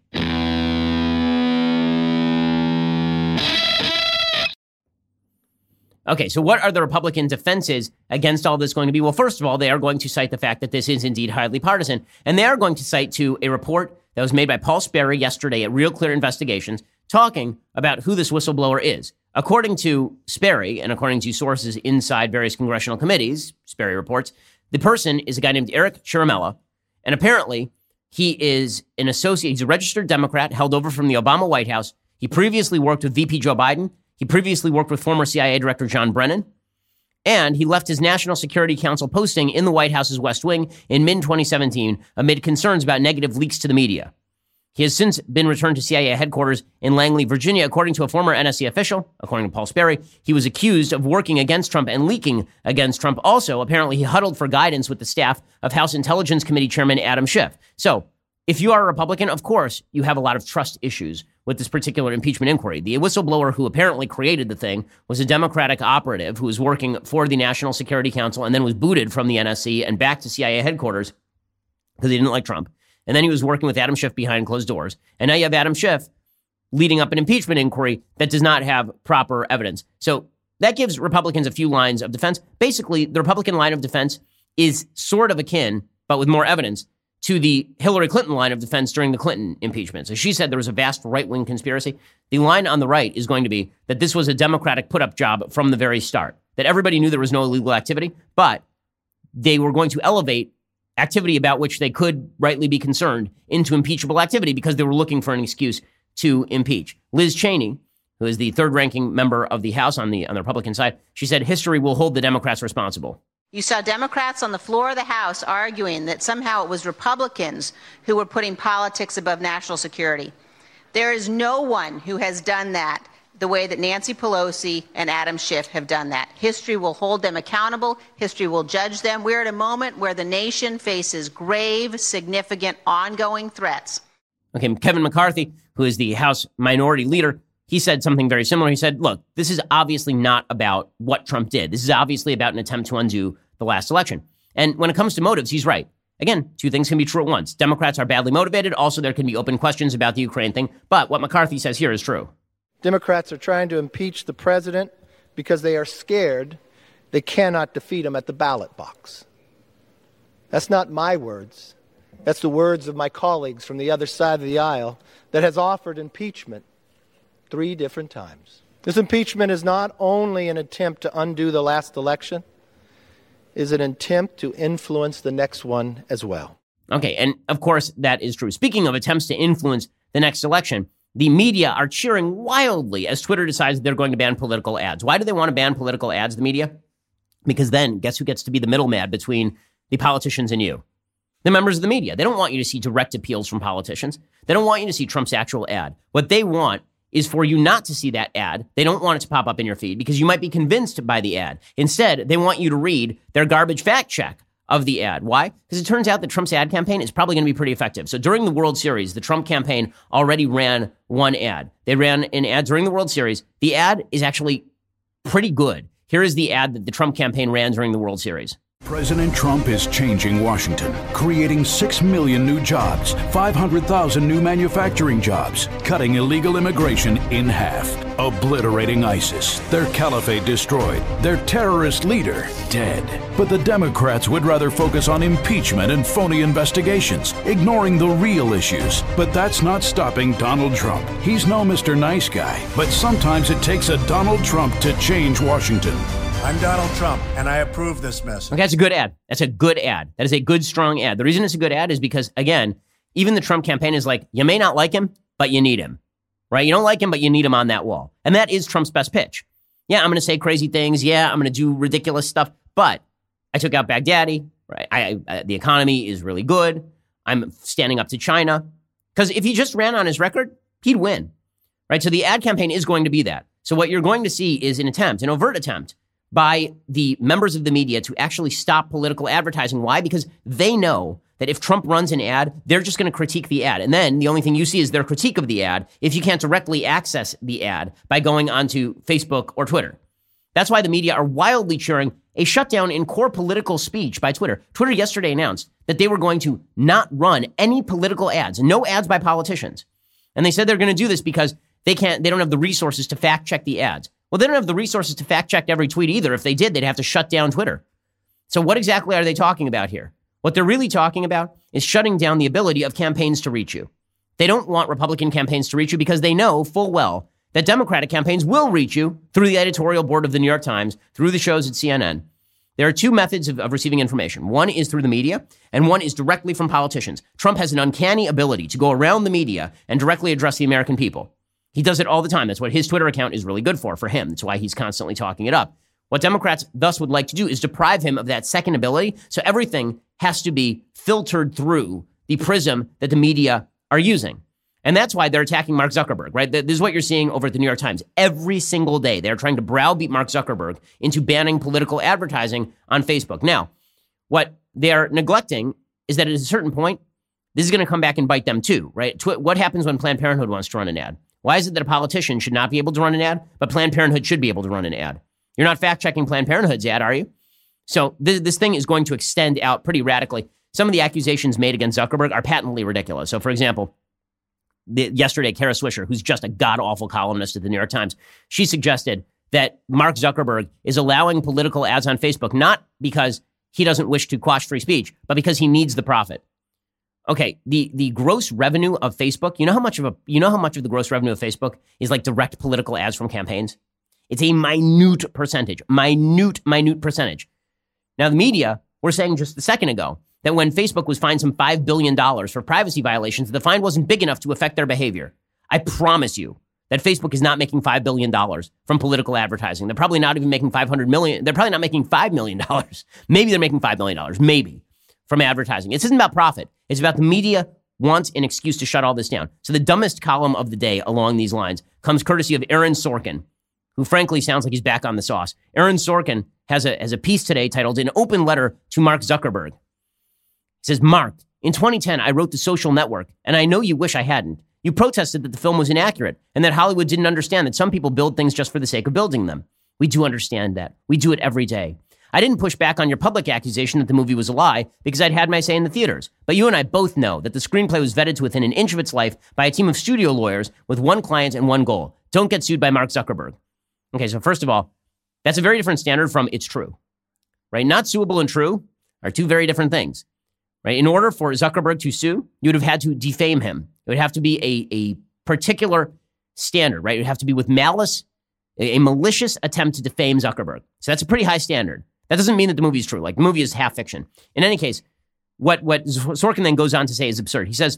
Okay, so what are the Republican defenses against all this going to be? Well, first of all, they are going to cite the fact that this is indeed highly partisan, and they are going to cite to a report that was made by Paul Sperry yesterday at Real Clear Investigations talking about who this whistleblower is. According to Sperry, and according to sources inside various congressional committees, Sperry reports, the person is a guy named Eric Ciaramella, and apparently he is an associate, he's a registered Democrat held over from the Obama White House. He previously worked with V P Joe Biden. He previously worked with former C I A Director John Brennan, and he left his National Security Council posting in the White House's West Wing in mid twenty seventeen amid concerns about negative leaks to the media. He has since been returned to C I A headquarters in Langley, Virginia. According to a former N S C official, according to Paul Sperry, he was accused of working against Trump and leaking against Trump. Also, apparently, he huddled for guidance with the staff of House Intelligence Committee Chairman Adam Schiff. So, if you are a Republican, of course, you have a lot of trust issues with this particular impeachment inquiry. The whistleblower who apparently created the thing was a Democratic operative who was working for the National Security Council and then was booted from the N S C and back to C I A headquarters because he didn't like Trump. And then he was working with Adam Schiff behind closed doors. And now you have Adam Schiff leading up an impeachment inquiry that does not have proper evidence. So that gives Republicans a few lines of defense. Basically, the Republican line of defense is sort of akin, but with more evidence, to the Hillary Clinton line of defense during the Clinton impeachment. So she said there was a vast right-wing conspiracy. The line on the right is going to be that this was a Democratic put-up job from the very start, that everybody knew there was no illegal activity, but they were going to elevate activity about which they could rightly be concerned into impeachable activity because they were looking for an excuse to impeach. Liz Cheney, who is the third-ranking member of the House on the, on the Republican side, she said history will hold the Democrats responsible. You saw Democrats on the floor of the House arguing that somehow it was Republicans who were putting politics above national security. There is no one who has done that the way that Nancy Pelosi and Adam Schiff have done that. History will hold them accountable. History will judge them. We're at a moment where the nation faces grave, significant, ongoing threats. Okay, Kevin McCarthy, who is the House Minority Leader, he said something very similar. He said, look, this is obviously not about what Trump did. This is obviously about an attempt to undo the last election. And when it comes to motives, he's right. Again, two things can be true at once. Democrats are badly motivated. Also, there can be open questions about the Ukraine thing. But what McCarthy says here is true. Democrats are trying to impeach the president because they are scared they cannot defeat him at the ballot box. That's not my words. That's the words of my colleagues from the other side of the aisle that has offered impeachment three different times. This impeachment is not only an attempt to undo the last election, is an attempt to influence the next one as well. Okay, and of course that is true. Speaking of attempts to influence the next election, the media are cheering wildly as Twitter decides they're going to ban political ads. Why do they want to ban political ads, the media? Because then guess who gets to be the middleman between the politicians and you? The members of the media. They don't want you to see direct appeals from politicians. They don't want you to see Trump's actual ad. What they want is for you not to see that ad. They don't want it to pop up in your feed because you might be convinced by the ad. Instead, they want you to read their garbage fact check of the ad. Why? Because it turns out that Trump's ad campaign is probably going to be pretty effective. So during the World Series, the Trump campaign already ran one ad. They ran an ad during the World Series. The ad is actually pretty good. Here is the ad that the Trump campaign ran during the World Series. President Trump is changing Washington, creating six million new jobs, five hundred thousand new manufacturing jobs, cutting illegal immigration in half, obliterating ISIS, their caliphate destroyed, their terrorist leader dead. But the Democrats would rather focus on impeachment and phony investigations, ignoring the real issues. But that's not stopping Donald Trump. He's no Mister Nice Guy, but sometimes it takes a Donald Trump to change Washington. I'm Donald Trump, and I approve this message. Okay, that's a good ad. That's a good ad. That is a good, strong ad. The reason it's a good ad is because, again, even the Trump campaign is like, you may not like him, but you need him, right? You don't like him, but you need him on that wall. And that is Trump's best pitch. Yeah, I'm going to say crazy things. Yeah, I'm going to do ridiculous stuff. But I took out Baghdadi, right? I, I, the economy is really good. I'm standing up to China. Because if he just ran on his record, he'd win, right? So the ad campaign is going to be that. So what you're going to see is an attempt, an overt attempt, by the members of the media to actually stop political advertising. Why? Because they know that if Trump runs an ad, they're just going to critique the ad. And then the only thing you see is their critique of the ad if you can't directly access the ad by going onto Facebook or Twitter. That's why the media are wildly cheering a shutdown in core political speech by Twitter. Twitter yesterday announced that they were going to not run any political ads, no ads by politicians. And they said they're going to do this because they can't, they don't have the resources to fact check the ads. Well, they don't have the resources to fact check every tweet either. If they did, they'd have to shut down Twitter. So what exactly are they talking about here? What they're really talking about is shutting down the ability of campaigns to reach you. They don't want Republican campaigns to reach you because they know full well that Democratic campaigns will reach you through the editorial board of the New York Times, through the shows at C N N. There are two methods of, of receiving information. One is through the media, and one is directly from politicians. Trump has an uncanny ability to go around the media and directly address the American people. He does it all the time. That's what his Twitter account is really good for, for him. That's why he's constantly talking it up. What Democrats thus would like to do is deprive him of that second ability, so everything has to be filtered through the prism that the media are using. And that's why they're attacking Mark Zuckerberg, right? This is what you're seeing over at the New York Times. Every single day, they're trying to browbeat Mark Zuckerberg into banning political advertising on Facebook. Now, what they're neglecting is that at a certain point, this is going to come back and bite them too, right? Tw- what happens when Planned Parenthood wants to run an ad? Why is it that a politician should not be able to run an ad, but Planned Parenthood should be able to run an ad? You're not fact-checking Planned Parenthood's ad, are you? So this, this thing is going to extend out pretty radically. Some of the accusations made against Zuckerberg are patently ridiculous. So, for example, the, yesterday, Kara Swisher, who's just a god-awful columnist at the New York Times, she suggested that Mark Zuckerberg is allowing political ads on Facebook not because he doesn't wish to quash free speech, but because he needs the profit. Okay, the, the gross revenue of Facebook, you know how much of a you know how much of the gross revenue of Facebook is like direct political ads from campaigns? It's a minute percentage, minute, minute percentage. Now, the media were saying just a second ago that when Facebook was fined some five billion dollars for privacy violations, the fine wasn't big enough to affect their behavior. I promise you that Facebook is not making five billion dollars from political advertising. They're probably not even making five hundred million dollars. They're probably not making five million dollars. Maybe they're making five million dollars, maybe, from advertising. This isn't about profit. It's about the media wants an excuse to shut all this down. So the dumbest column of the day along these lines comes courtesy of Aaron Sorkin, who frankly sounds like he's back on the sauce. Aaron Sorkin has a, has a piece today titled An Open Letter to Mark Zuckerberg. He says, Mark, in twenty ten, I wrote The Social Network, and I know you wish I hadn't. You protested that the film was inaccurate and that Hollywood didn't understand that some people build things just for the sake of building them. We do understand that. We do it every day. I didn't push back on your public accusation that the movie was a lie because I'd had my say in the theaters. But you and I both know that the screenplay was vetted to within an inch of its life by a team of studio lawyers with one client and one goal. Don't get sued by Mark Zuckerberg. Okay, so first of all, that's a very different standard from it's true, right? Not suable and true are two very different things, right? In order for Zuckerberg to sue, you would have had to defame him. It would have to be a, a particular standard, right? It would have to be with malice, a, a malicious attempt to defame Zuckerberg. So that's a pretty high standard. That doesn't mean that the movie is true. Like, the movie is half fiction. In any case, what, what Sorkin then goes on to say is absurd. He says,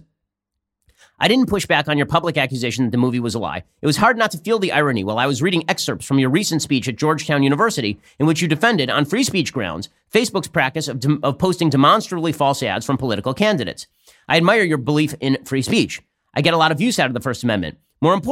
I didn't push back on your public accusation that the movie was a lie. It was hard not to feel the irony while I was reading excerpts from your recent speech at Georgetown University in which you defended, on free speech grounds, Facebook's practice of, de- of posting demonstrably false ads from political candidates. I admire your belief in free speech. I get a lot of use out of the First Amendment. More important,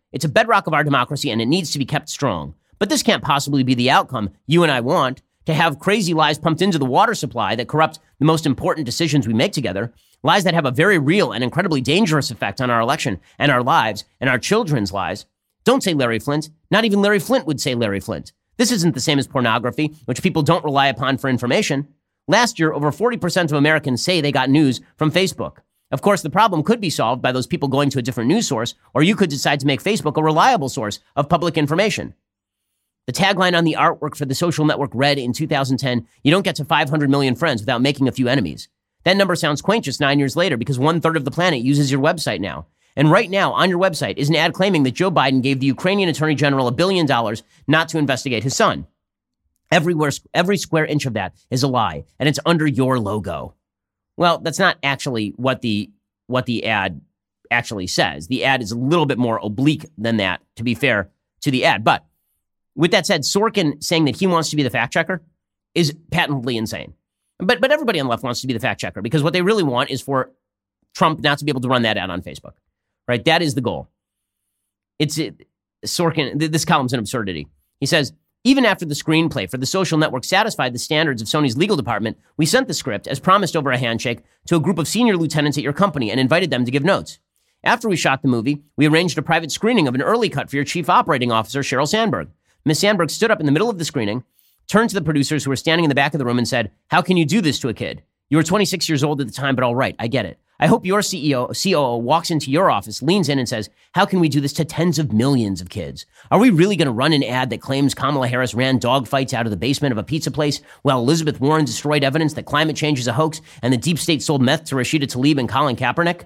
It's a bedrock of our democracy, and it needs to be kept strong. But this can't possibly be the outcome you and I want, to have crazy lies pumped into the water supply that corrupt the most important decisions we make together, lies that have a very real and incredibly dangerous effect on our election and our lives and our children's lives. Don't say Larry Flynt. Not even Larry Flynt would say Larry Flynt. This isn't the same as pornography, which people don't rely upon for information. Last year, over forty percent of Americans say they got news from Facebook. Of course, the problem could be solved by those people going to a different news source, or you could decide to make Facebook a reliable source of public information. The tagline on the artwork for the social network read in two thousand ten, "You don't get to five hundred million friends without making a few enemies." That number sounds quaint just nine years later because one third of the planet uses your website now. And right now on your website is an ad claiming that Joe Biden gave the Ukrainian attorney general a billion dollars not to investigate his son. Everywhere, every square inch of that is a lie, and it's under your logo. Well, that's not actually what the what the ad actually says. The ad is a little bit more oblique than that, to be fair to the ad. But with that said, Sorkin saying that he wants to be the fact checker is patently insane. But but everybody on the left wants to be the fact checker because what they really want is for Trump not to be able to run that ad on Facebook. Right? That is the goal. It's it, Sorkin. Th- this column's an absurdity. He says, even after the screenplay for The Social Network satisfied the standards of Sony's legal department, we sent the script, as promised over a handshake, to a group of senior lieutenants at your company and invited them to give notes. After we shot the movie, we arranged a private screening of an early cut for your chief operating officer, Sheryl Sandberg. Miz Sandberg stood up in the middle of the screening, turned to the producers who were standing in the back of the room and said, "How can you do this to a kid? You were twenty-six years old at the time, but all right, I get it. I hope your C E O, C O O walks into your office, leans in and says, how can we do this to tens of millions of kids? Are we really going to run an ad that claims Kamala Harris ran dogfights out of the basement of a pizza place while Elizabeth Warren destroyed evidence that climate change is a hoax and the deep state sold meth to Rashida Tlaib and Colin Kaepernick?"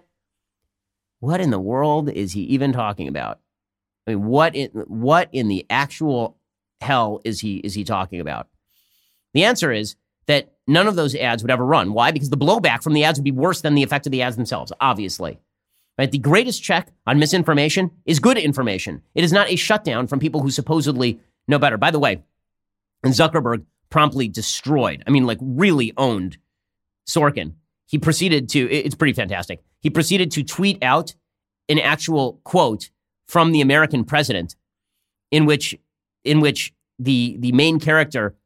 What in the world is he even talking about? I mean, what in, what in the actual hell is he is he talking about? The answer is that none of those ads would ever run. Why? Because the blowback from the ads would be worse than the effect of the ads themselves, obviously. Right? The greatest check on misinformation is good information. It is not a shutdown from people who supposedly know better. By the way, Zuckerberg promptly destroyed, I mean, like really owned Sorkin. He proceeded to, it's pretty fantastic. He proceeded to tweet out an actual quote from the American president in which in which the the main character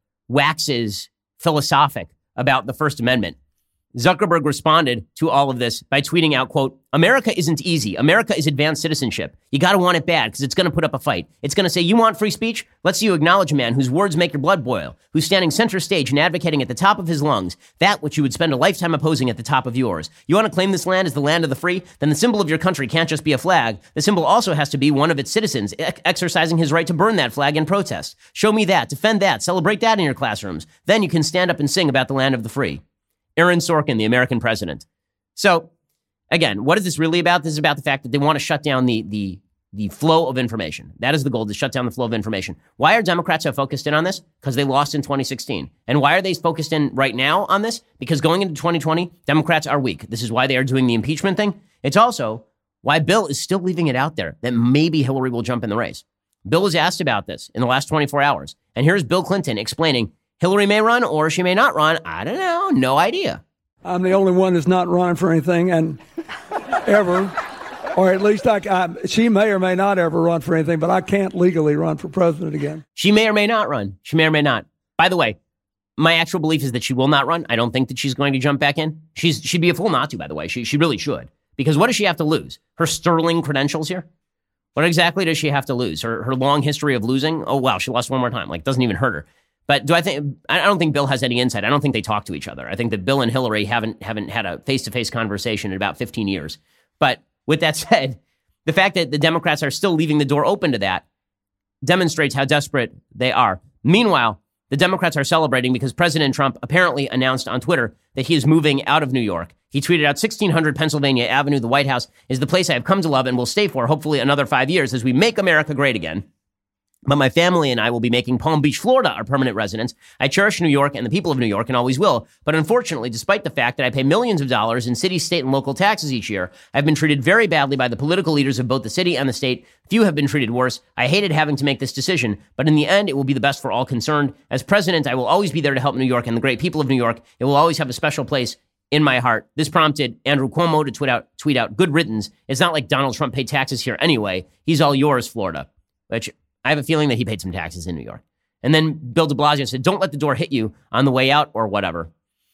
waxes philosophic about the First Amendment. Zuckerberg responded to all of this by tweeting out, quote, "America isn't easy. America is advanced citizenship. You got to want it bad because it's going to put up a fight. It's going to say, you want free speech? Let's see you acknowledge a man whose words make your blood boil, who's standing center stage and advocating at the top of his lungs that which you would spend a lifetime opposing at the top of yours. You want to claim this land as the land of the free? Then the symbol of your country can't just be a flag. The symbol also has to be one of its citizens ex- exercising his right to burn that flag in protest. Show me that, defend that, celebrate that in your classrooms. Then you can stand up and sing about the land of the free." Aaron Sorkin, the American president. So, again, what is this really about? This is about the fact that they want to shut down the the the flow of information. That is the goal, to shut down the flow of information. Why are Democrats so focused in on this? Because they lost in twenty sixteen. And why are they focused in right now on this? Because going into twenty twenty, Democrats are weak. This is why they are doing the impeachment thing. It's also why Bill is still leaving it out there that maybe Hillary will jump in the race. Bill was asked about this in the last twenty-four hours. And here's Bill Clinton explaining Hillary may run or she may not run. I don't know. No idea. I'm the only one that's not running for anything and ever, or at least I, I, she may or may not ever run for anything, but I can't legally run for president again. She may or may not run. She may or may not. By the way, my actual belief is that she will not run. I don't think that she's going to jump back in. She's She'd be a fool not to, by the way. She, she really should. Because what does she have to lose? Her sterling credentials here? What exactly does she have to lose? Her, her long history of losing? Oh, wow, she lost one more time. Like, doesn't even hurt her. But do I think, I don't think Bill has any insight. I don't think they talk to each other. I think that Bill and Hillary haven't haven't had a face-to-face conversation in about fifteen years. But with that said, the fact that the Democrats are still leaving the door open to that demonstrates how desperate they are. Meanwhile, the Democrats are celebrating because President Trump apparently announced on Twitter that he is moving out of New York. He tweeted out, sixteen hundred Pennsylvania Avenue, the White House, is the place I have come to love and will stay for hopefully another five years as we make America great again. But my family and I will be making Palm Beach, Florida, our permanent residence. I cherish New York and the people of New York and always will. But unfortunately, despite the fact that I pay millions of dollars in city, state, and local taxes each year, I've been treated very badly by the political leaders of both the city and the state. Few have been treated worse. I hated having to make this decision, but in the end, it will be the best for all concerned. As president, I will always be there to help New York and the great people of New York. It will always have a special place in my heart. This prompted Andrew Cuomo to tweet out, tweet out, good riddance. It's not like Donald Trump paid taxes here anyway. He's all yours, Florida, which I have a feeling that he paid some taxes in New York. And then Bill de Blasio said, don't let the door hit you on the way out or whatever.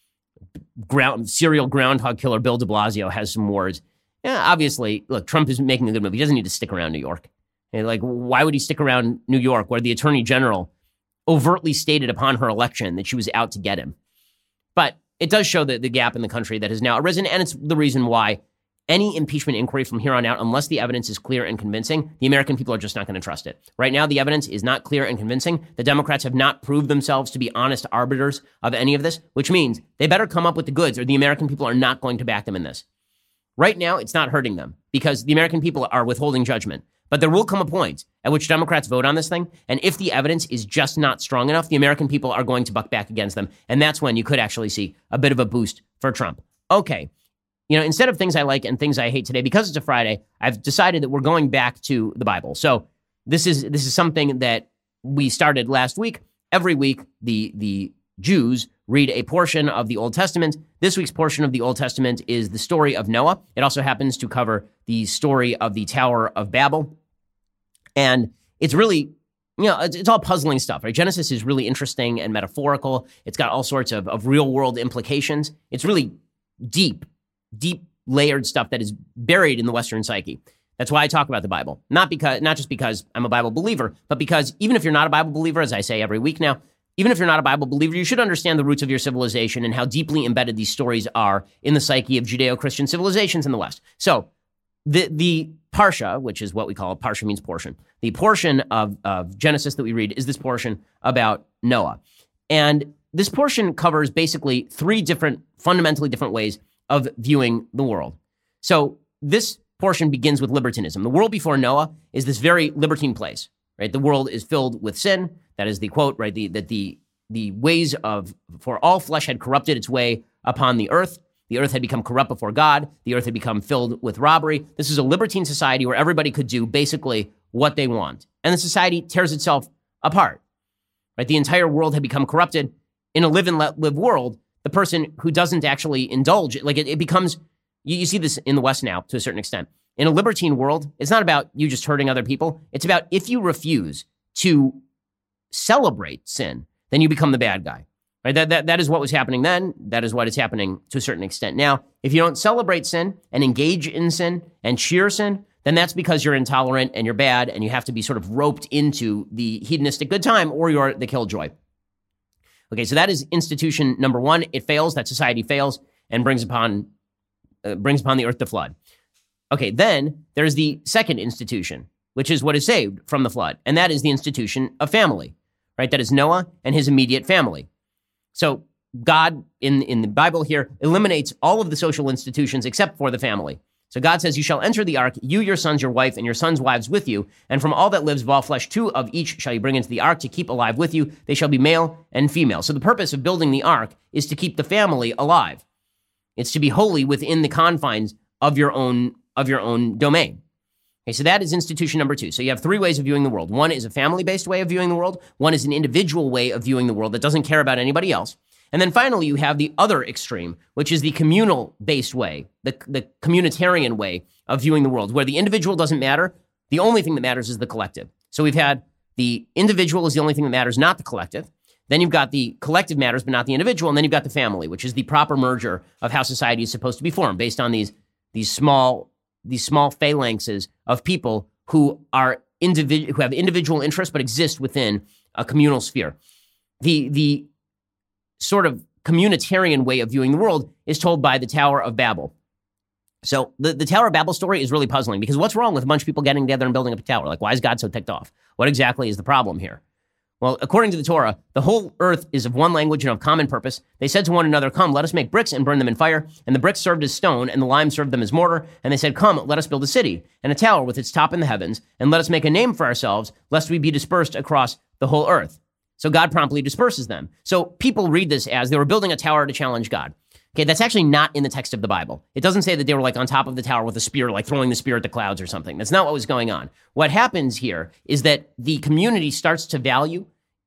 Ground, serial groundhog killer Bill de Blasio has some words. Yeah, obviously, look, Trump is making a good move. He doesn't need to stick around New York. And like, why would he stick around New York where the attorney general overtly stated upon her election that she was out to get him? But it does show the, the gap in the country that has now arisen, and it's the reason why any impeachment inquiry from here on out, unless the evidence is clear and convincing, the American people are just not going to trust it. Right now, the evidence is not clear and convincing. The Democrats have not proved themselves to be honest arbiters of any of this, which means they better come up with the goods or the American people are not going to back them in this. Right now, it's not hurting them because the American people are withholding judgment. But there will come a point at which Democrats vote on this thing, and if the evidence is just not strong enough, the American people are going to buck back against them, and that's when you could actually see a bit of a boost for Trump. Okay. You know, instead of things I like and things I hate today, because it's a Friday, I've decided that we're going back to the Bible. So this is this is something that we started last week. Every week, the the Jews read a portion of the Old Testament. This week's portion of the Old Testament is the story of Noah. It also happens to cover the story of the Tower of Babel. And it's really, you know, it's, it's all puzzling stuff, right? Genesis is really interesting and metaphorical. It's got all sorts of, of real world implications. It's really deep. deep layered stuff that is buried in the Western psyche. That's why I talk about the Bible. Not because, not just because I'm a Bible believer, but because even if you're not a Bible believer, as I say every week now, even if you're not a Bible believer, you should understand the roots of your civilization and how deeply embedded these stories are in the psyche of Judeo-Christian civilizations in the West. So the the Parsha, which is what we call, Parsha means portion. The portion of, of Genesis that we read is this portion about Noah. And this portion covers basically three different, fundamentally different ways of viewing the world. So this portion begins with libertinism. The world before Noah is this very libertine place, right? The world is filled with sin. That is the quote, right? The, that the, the ways of, for all flesh had corrupted its way upon the earth. The earth had become corrupt before God. The earth had become filled with robbery. This is a libertine society where everybody could do basically what they want. And the society tears itself apart, right? The entire world had become corrupted. In a live and let live world, the person who doesn't actually indulge, like it, it becomes, you, you see this in the West now to a certain extent. In a libertine world, it's not about you just hurting other people. It's about if you refuse to celebrate sin, then you become the bad guy. Right? That, that, that is what was happening then. That is what is happening to a certain extent now. If you don't celebrate sin and engage in sin and cheer sin, then that's because you're intolerant and you're bad and you have to be sort of roped into the hedonistic good time or you're the killjoy. Okay, so that is institution number one. It fails. That society fails and brings upon uh, brings upon the earth the flood. Okay, then there's the second institution, which is what is saved from the flood, and that is the institution of family, right? That is Noah and his immediate family. So God, in, in the Bible here, eliminates all of the social institutions except for the family. So God says, you shall enter the ark, you, your sons, your wife, and your sons' wives with you. And from all that lives of all flesh, two of each shall you bring into the ark to keep alive with you. They shall be male and female. So the purpose of building the ark is to keep the family alive. It's to be holy within the confines of your own, of your own domain. Okay, so that is institution number two. So you have three ways of viewing the world. One is a family-based way of viewing the world. One is an individual way of viewing the world that doesn't care about anybody else. And then finally, you have the other extreme, which is the communal-based way, the, the communitarian way of viewing the world, where the individual doesn't matter. The only thing that matters is the collective. So we've had the individual is the only thing that matters, not the collective. Then you've got the collective matters, but not the individual. And then you've got the family, which is the proper merger of how society is supposed to be formed based on these, these small these small phalanxes of people who are individual, who have individual interests but exist within a communal sphere. The the sort of communitarian way of viewing the world is told by the Tower of Babel. So the, the Tower of Babel story is really puzzling because what's wrong with a bunch of people getting together and building up a tower? Like, why is God so ticked off? What exactly is the problem here? Well, according to the Torah, the whole earth is of one language and of common purpose. They said to one another, come, let us make bricks and burn them in fire. And the bricks served as stone, and the lime served them as mortar. And they said, come, let us build a city and a tower with its top in the heavens, and let us make a name for ourselves, lest we be dispersed across the whole earth. So God promptly disperses them. So people read this as they were building a tower to challenge God. Okay, that's actually not in the text of the Bible. It doesn't say that they were like on top of the tower with a spear, like throwing the spear at the clouds or something. That's not what was going on. What happens here is that the community starts to value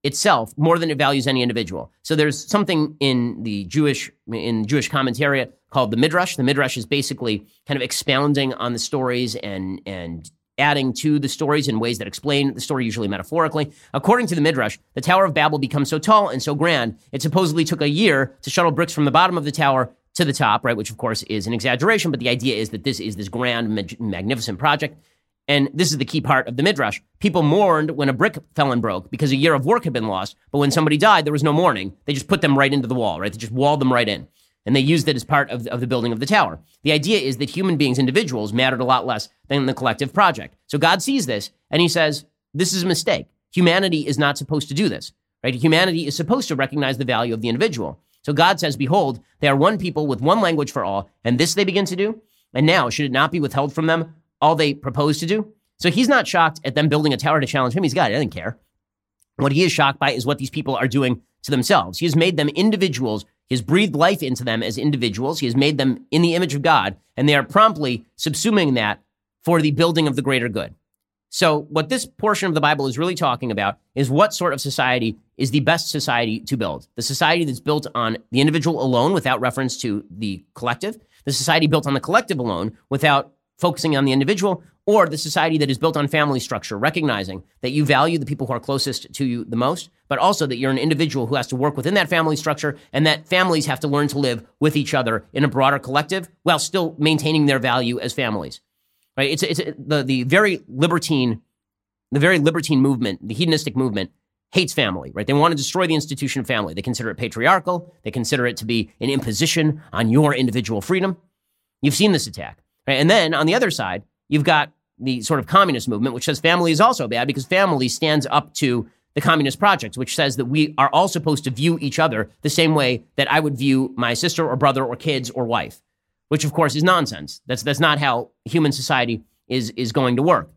itself more than it values any individual. So there's something in the Jewish in Jewish commentariat called the Midrash. The Midrash is basically kind of expounding on the stories and and adding to the stories in ways that explain the story, usually metaphorically. According to the Midrash, the Tower of Babel becomes so tall and so grand, it supposedly took a year to shuttle bricks from the bottom of the tower to the top, right? Which of course is an exaggeration, but the idea is that this is this grand, mag- magnificent project. And this is the key part of the Midrash. People mourned when a brick fell and broke because a year of work had been lost, but when somebody died, there was no mourning. They just put them right into the wall, right? They just walled them right in. And they used it as part of, of the building of the tower. The idea is that human beings, individuals, mattered a lot less than the collective project. So God sees this, and he says, this is a mistake. Humanity is not supposed to do this, right? Humanity is supposed to recognize the value of the individual. So God says, behold, they are one people with one language for all, and this they begin to do. And now, should it not be withheld from them all they propose to do? So he's not shocked at them building a tower to challenge him. He's got it. He doesn't care. What he is shocked by is what these people are doing to themselves. He has made them individuals. He has breathed life into them as individuals. He has made them in the image of God, and they are promptly subsuming that for the building of the greater good. So what this portion of the Bible is really talking about is what sort of society is the best society to build. The society that's built on the individual alone without reference to the collective, the society built on the collective alone without focusing on the individual, or the society that is built on family structure, recognizing that you value the people who are closest to you the most, but also that you're an individual who has to work within that family structure, and that families have to learn to live with each other in a broader collective while still maintaining their value as families. Right? It's it's the the very libertine, the very libertine movement, the hedonistic movement, hates family. Right? They want to destroy the institution of family. They consider it patriarchal. They consider it to be an imposition on your individual freedom. You've seen this attack. Right? And then on the other side, you've got the sort of communist movement, which says family is also bad because family stands up to the communist project, which says that we are all supposed to view each other the same way that I would view my sister or brother or kids or wife, which of course is nonsense. That's that's not how human society is, is going to work.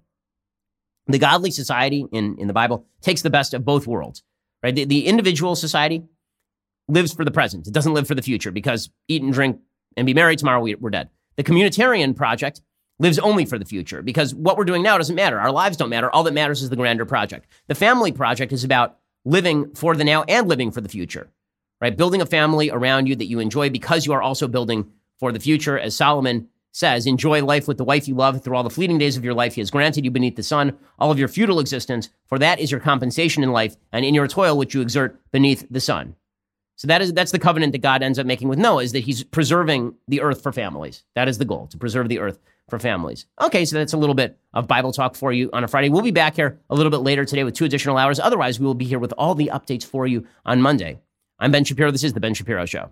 The godly society in, in the Bible takes the best of both worlds, right? The, the individual society lives for the present. It doesn't live for the future because eat and drink and be merry, tomorrow we, we're dead. The communitarian project lives only for the future because what we're doing now doesn't matter. Our lives don't matter. All that matters is the grander project. The family project is about living for the now and living for the future, right? Building a family around you that you enjoy because you are also building for the future. As Solomon says, enjoy life with the wife you love through all the fleeting days of your life. He has granted you beneath the sun all of your futile existence, for that is your compensation in life and in your toil which you exert beneath the sun. So that is that's the covenant that God ends up making with Noah, is that he's preserving the earth for families. That is the goal, to preserve the earth for families. Okay, so that's a little bit of Bible talk for you on a Friday. We'll be back here a little bit later today with two additional hours. Otherwise, we will be here with all the updates for you on Monday. I'm Ben Shapiro. This is The Ben Shapiro Show.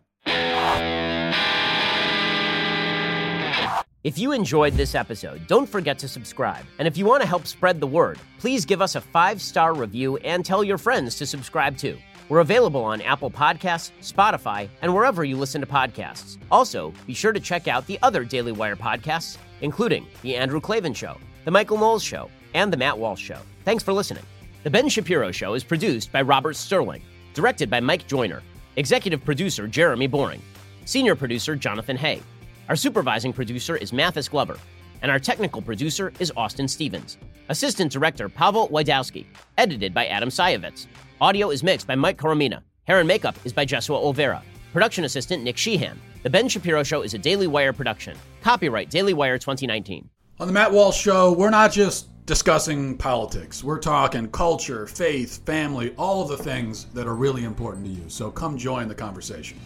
If you enjoyed this episode, don't forget to subscribe. And if you want to help spread the word, please give us a five-star review and tell your friends to subscribe too. We're available on Apple Podcasts, Spotify, and wherever you listen to podcasts. Also, be sure to check out the other Daily Wire podcasts, including The Andrew Klavan Show, The Michael Knowles Show, and The Matt Walsh Show. Thanks for listening. The Ben Shapiro Show is produced by Robert Sterling, directed by Mike Joyner, executive producer Jeremy Boring, senior producer Jonathan Hay. Our supervising producer is Mathis Glover, and our technical producer is Austin Stevens. Assistant director Pavel Wydowski, edited by Adam Sayevitz. Audio is mixed by Mike Coromina. Hair and makeup is by Jesua Olvera. Production assistant Nick Sheehan. The Ben Shapiro Show is a Daily Wire production. Copyright Daily Wire twenty nineteen. On the Matt Walsh Show, we're not just discussing politics. We're talking culture, faith, family, all of the things that are really important to you. So come join the conversation.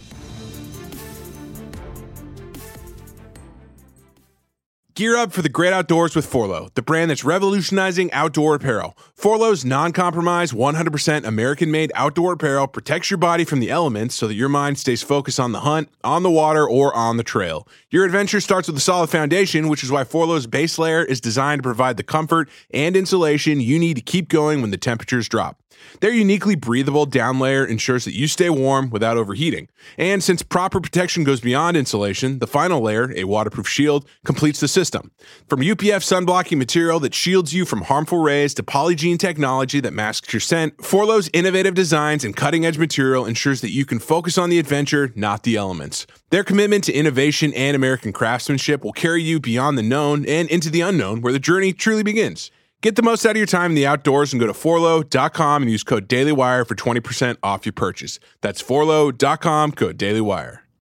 Gear up for the great outdoors with Forloh, the brand that's revolutionizing outdoor apparel. Forloh's non-compromise, one hundred percent American-made outdoor apparel protects your body from the elements so that your mind stays focused on the hunt, on the water, or on the trail. Your adventure starts with a solid foundation, which is why Forloh's base layer is designed to provide the comfort and insulation you need to keep going when the temperatures drop. Their uniquely breathable down layer ensures that you stay warm without overheating. And since proper protection goes beyond insulation, the final layer, a waterproof shield, completes the system. From U P F sunblocking material that shields you from harmful rays to Polygene technology that masks your scent, Forloh's innovative designs and cutting-edge material ensures that you can focus on the adventure, not the elements. Their commitment to innovation and American craftsmanship will carry you beyond the known and into the unknown, where the journey truly begins. Get the most out of your time in the outdoors and go to forloh dot com and use code DailyWire for twenty percent off your purchase. That's forloh dot com, code DailyWire.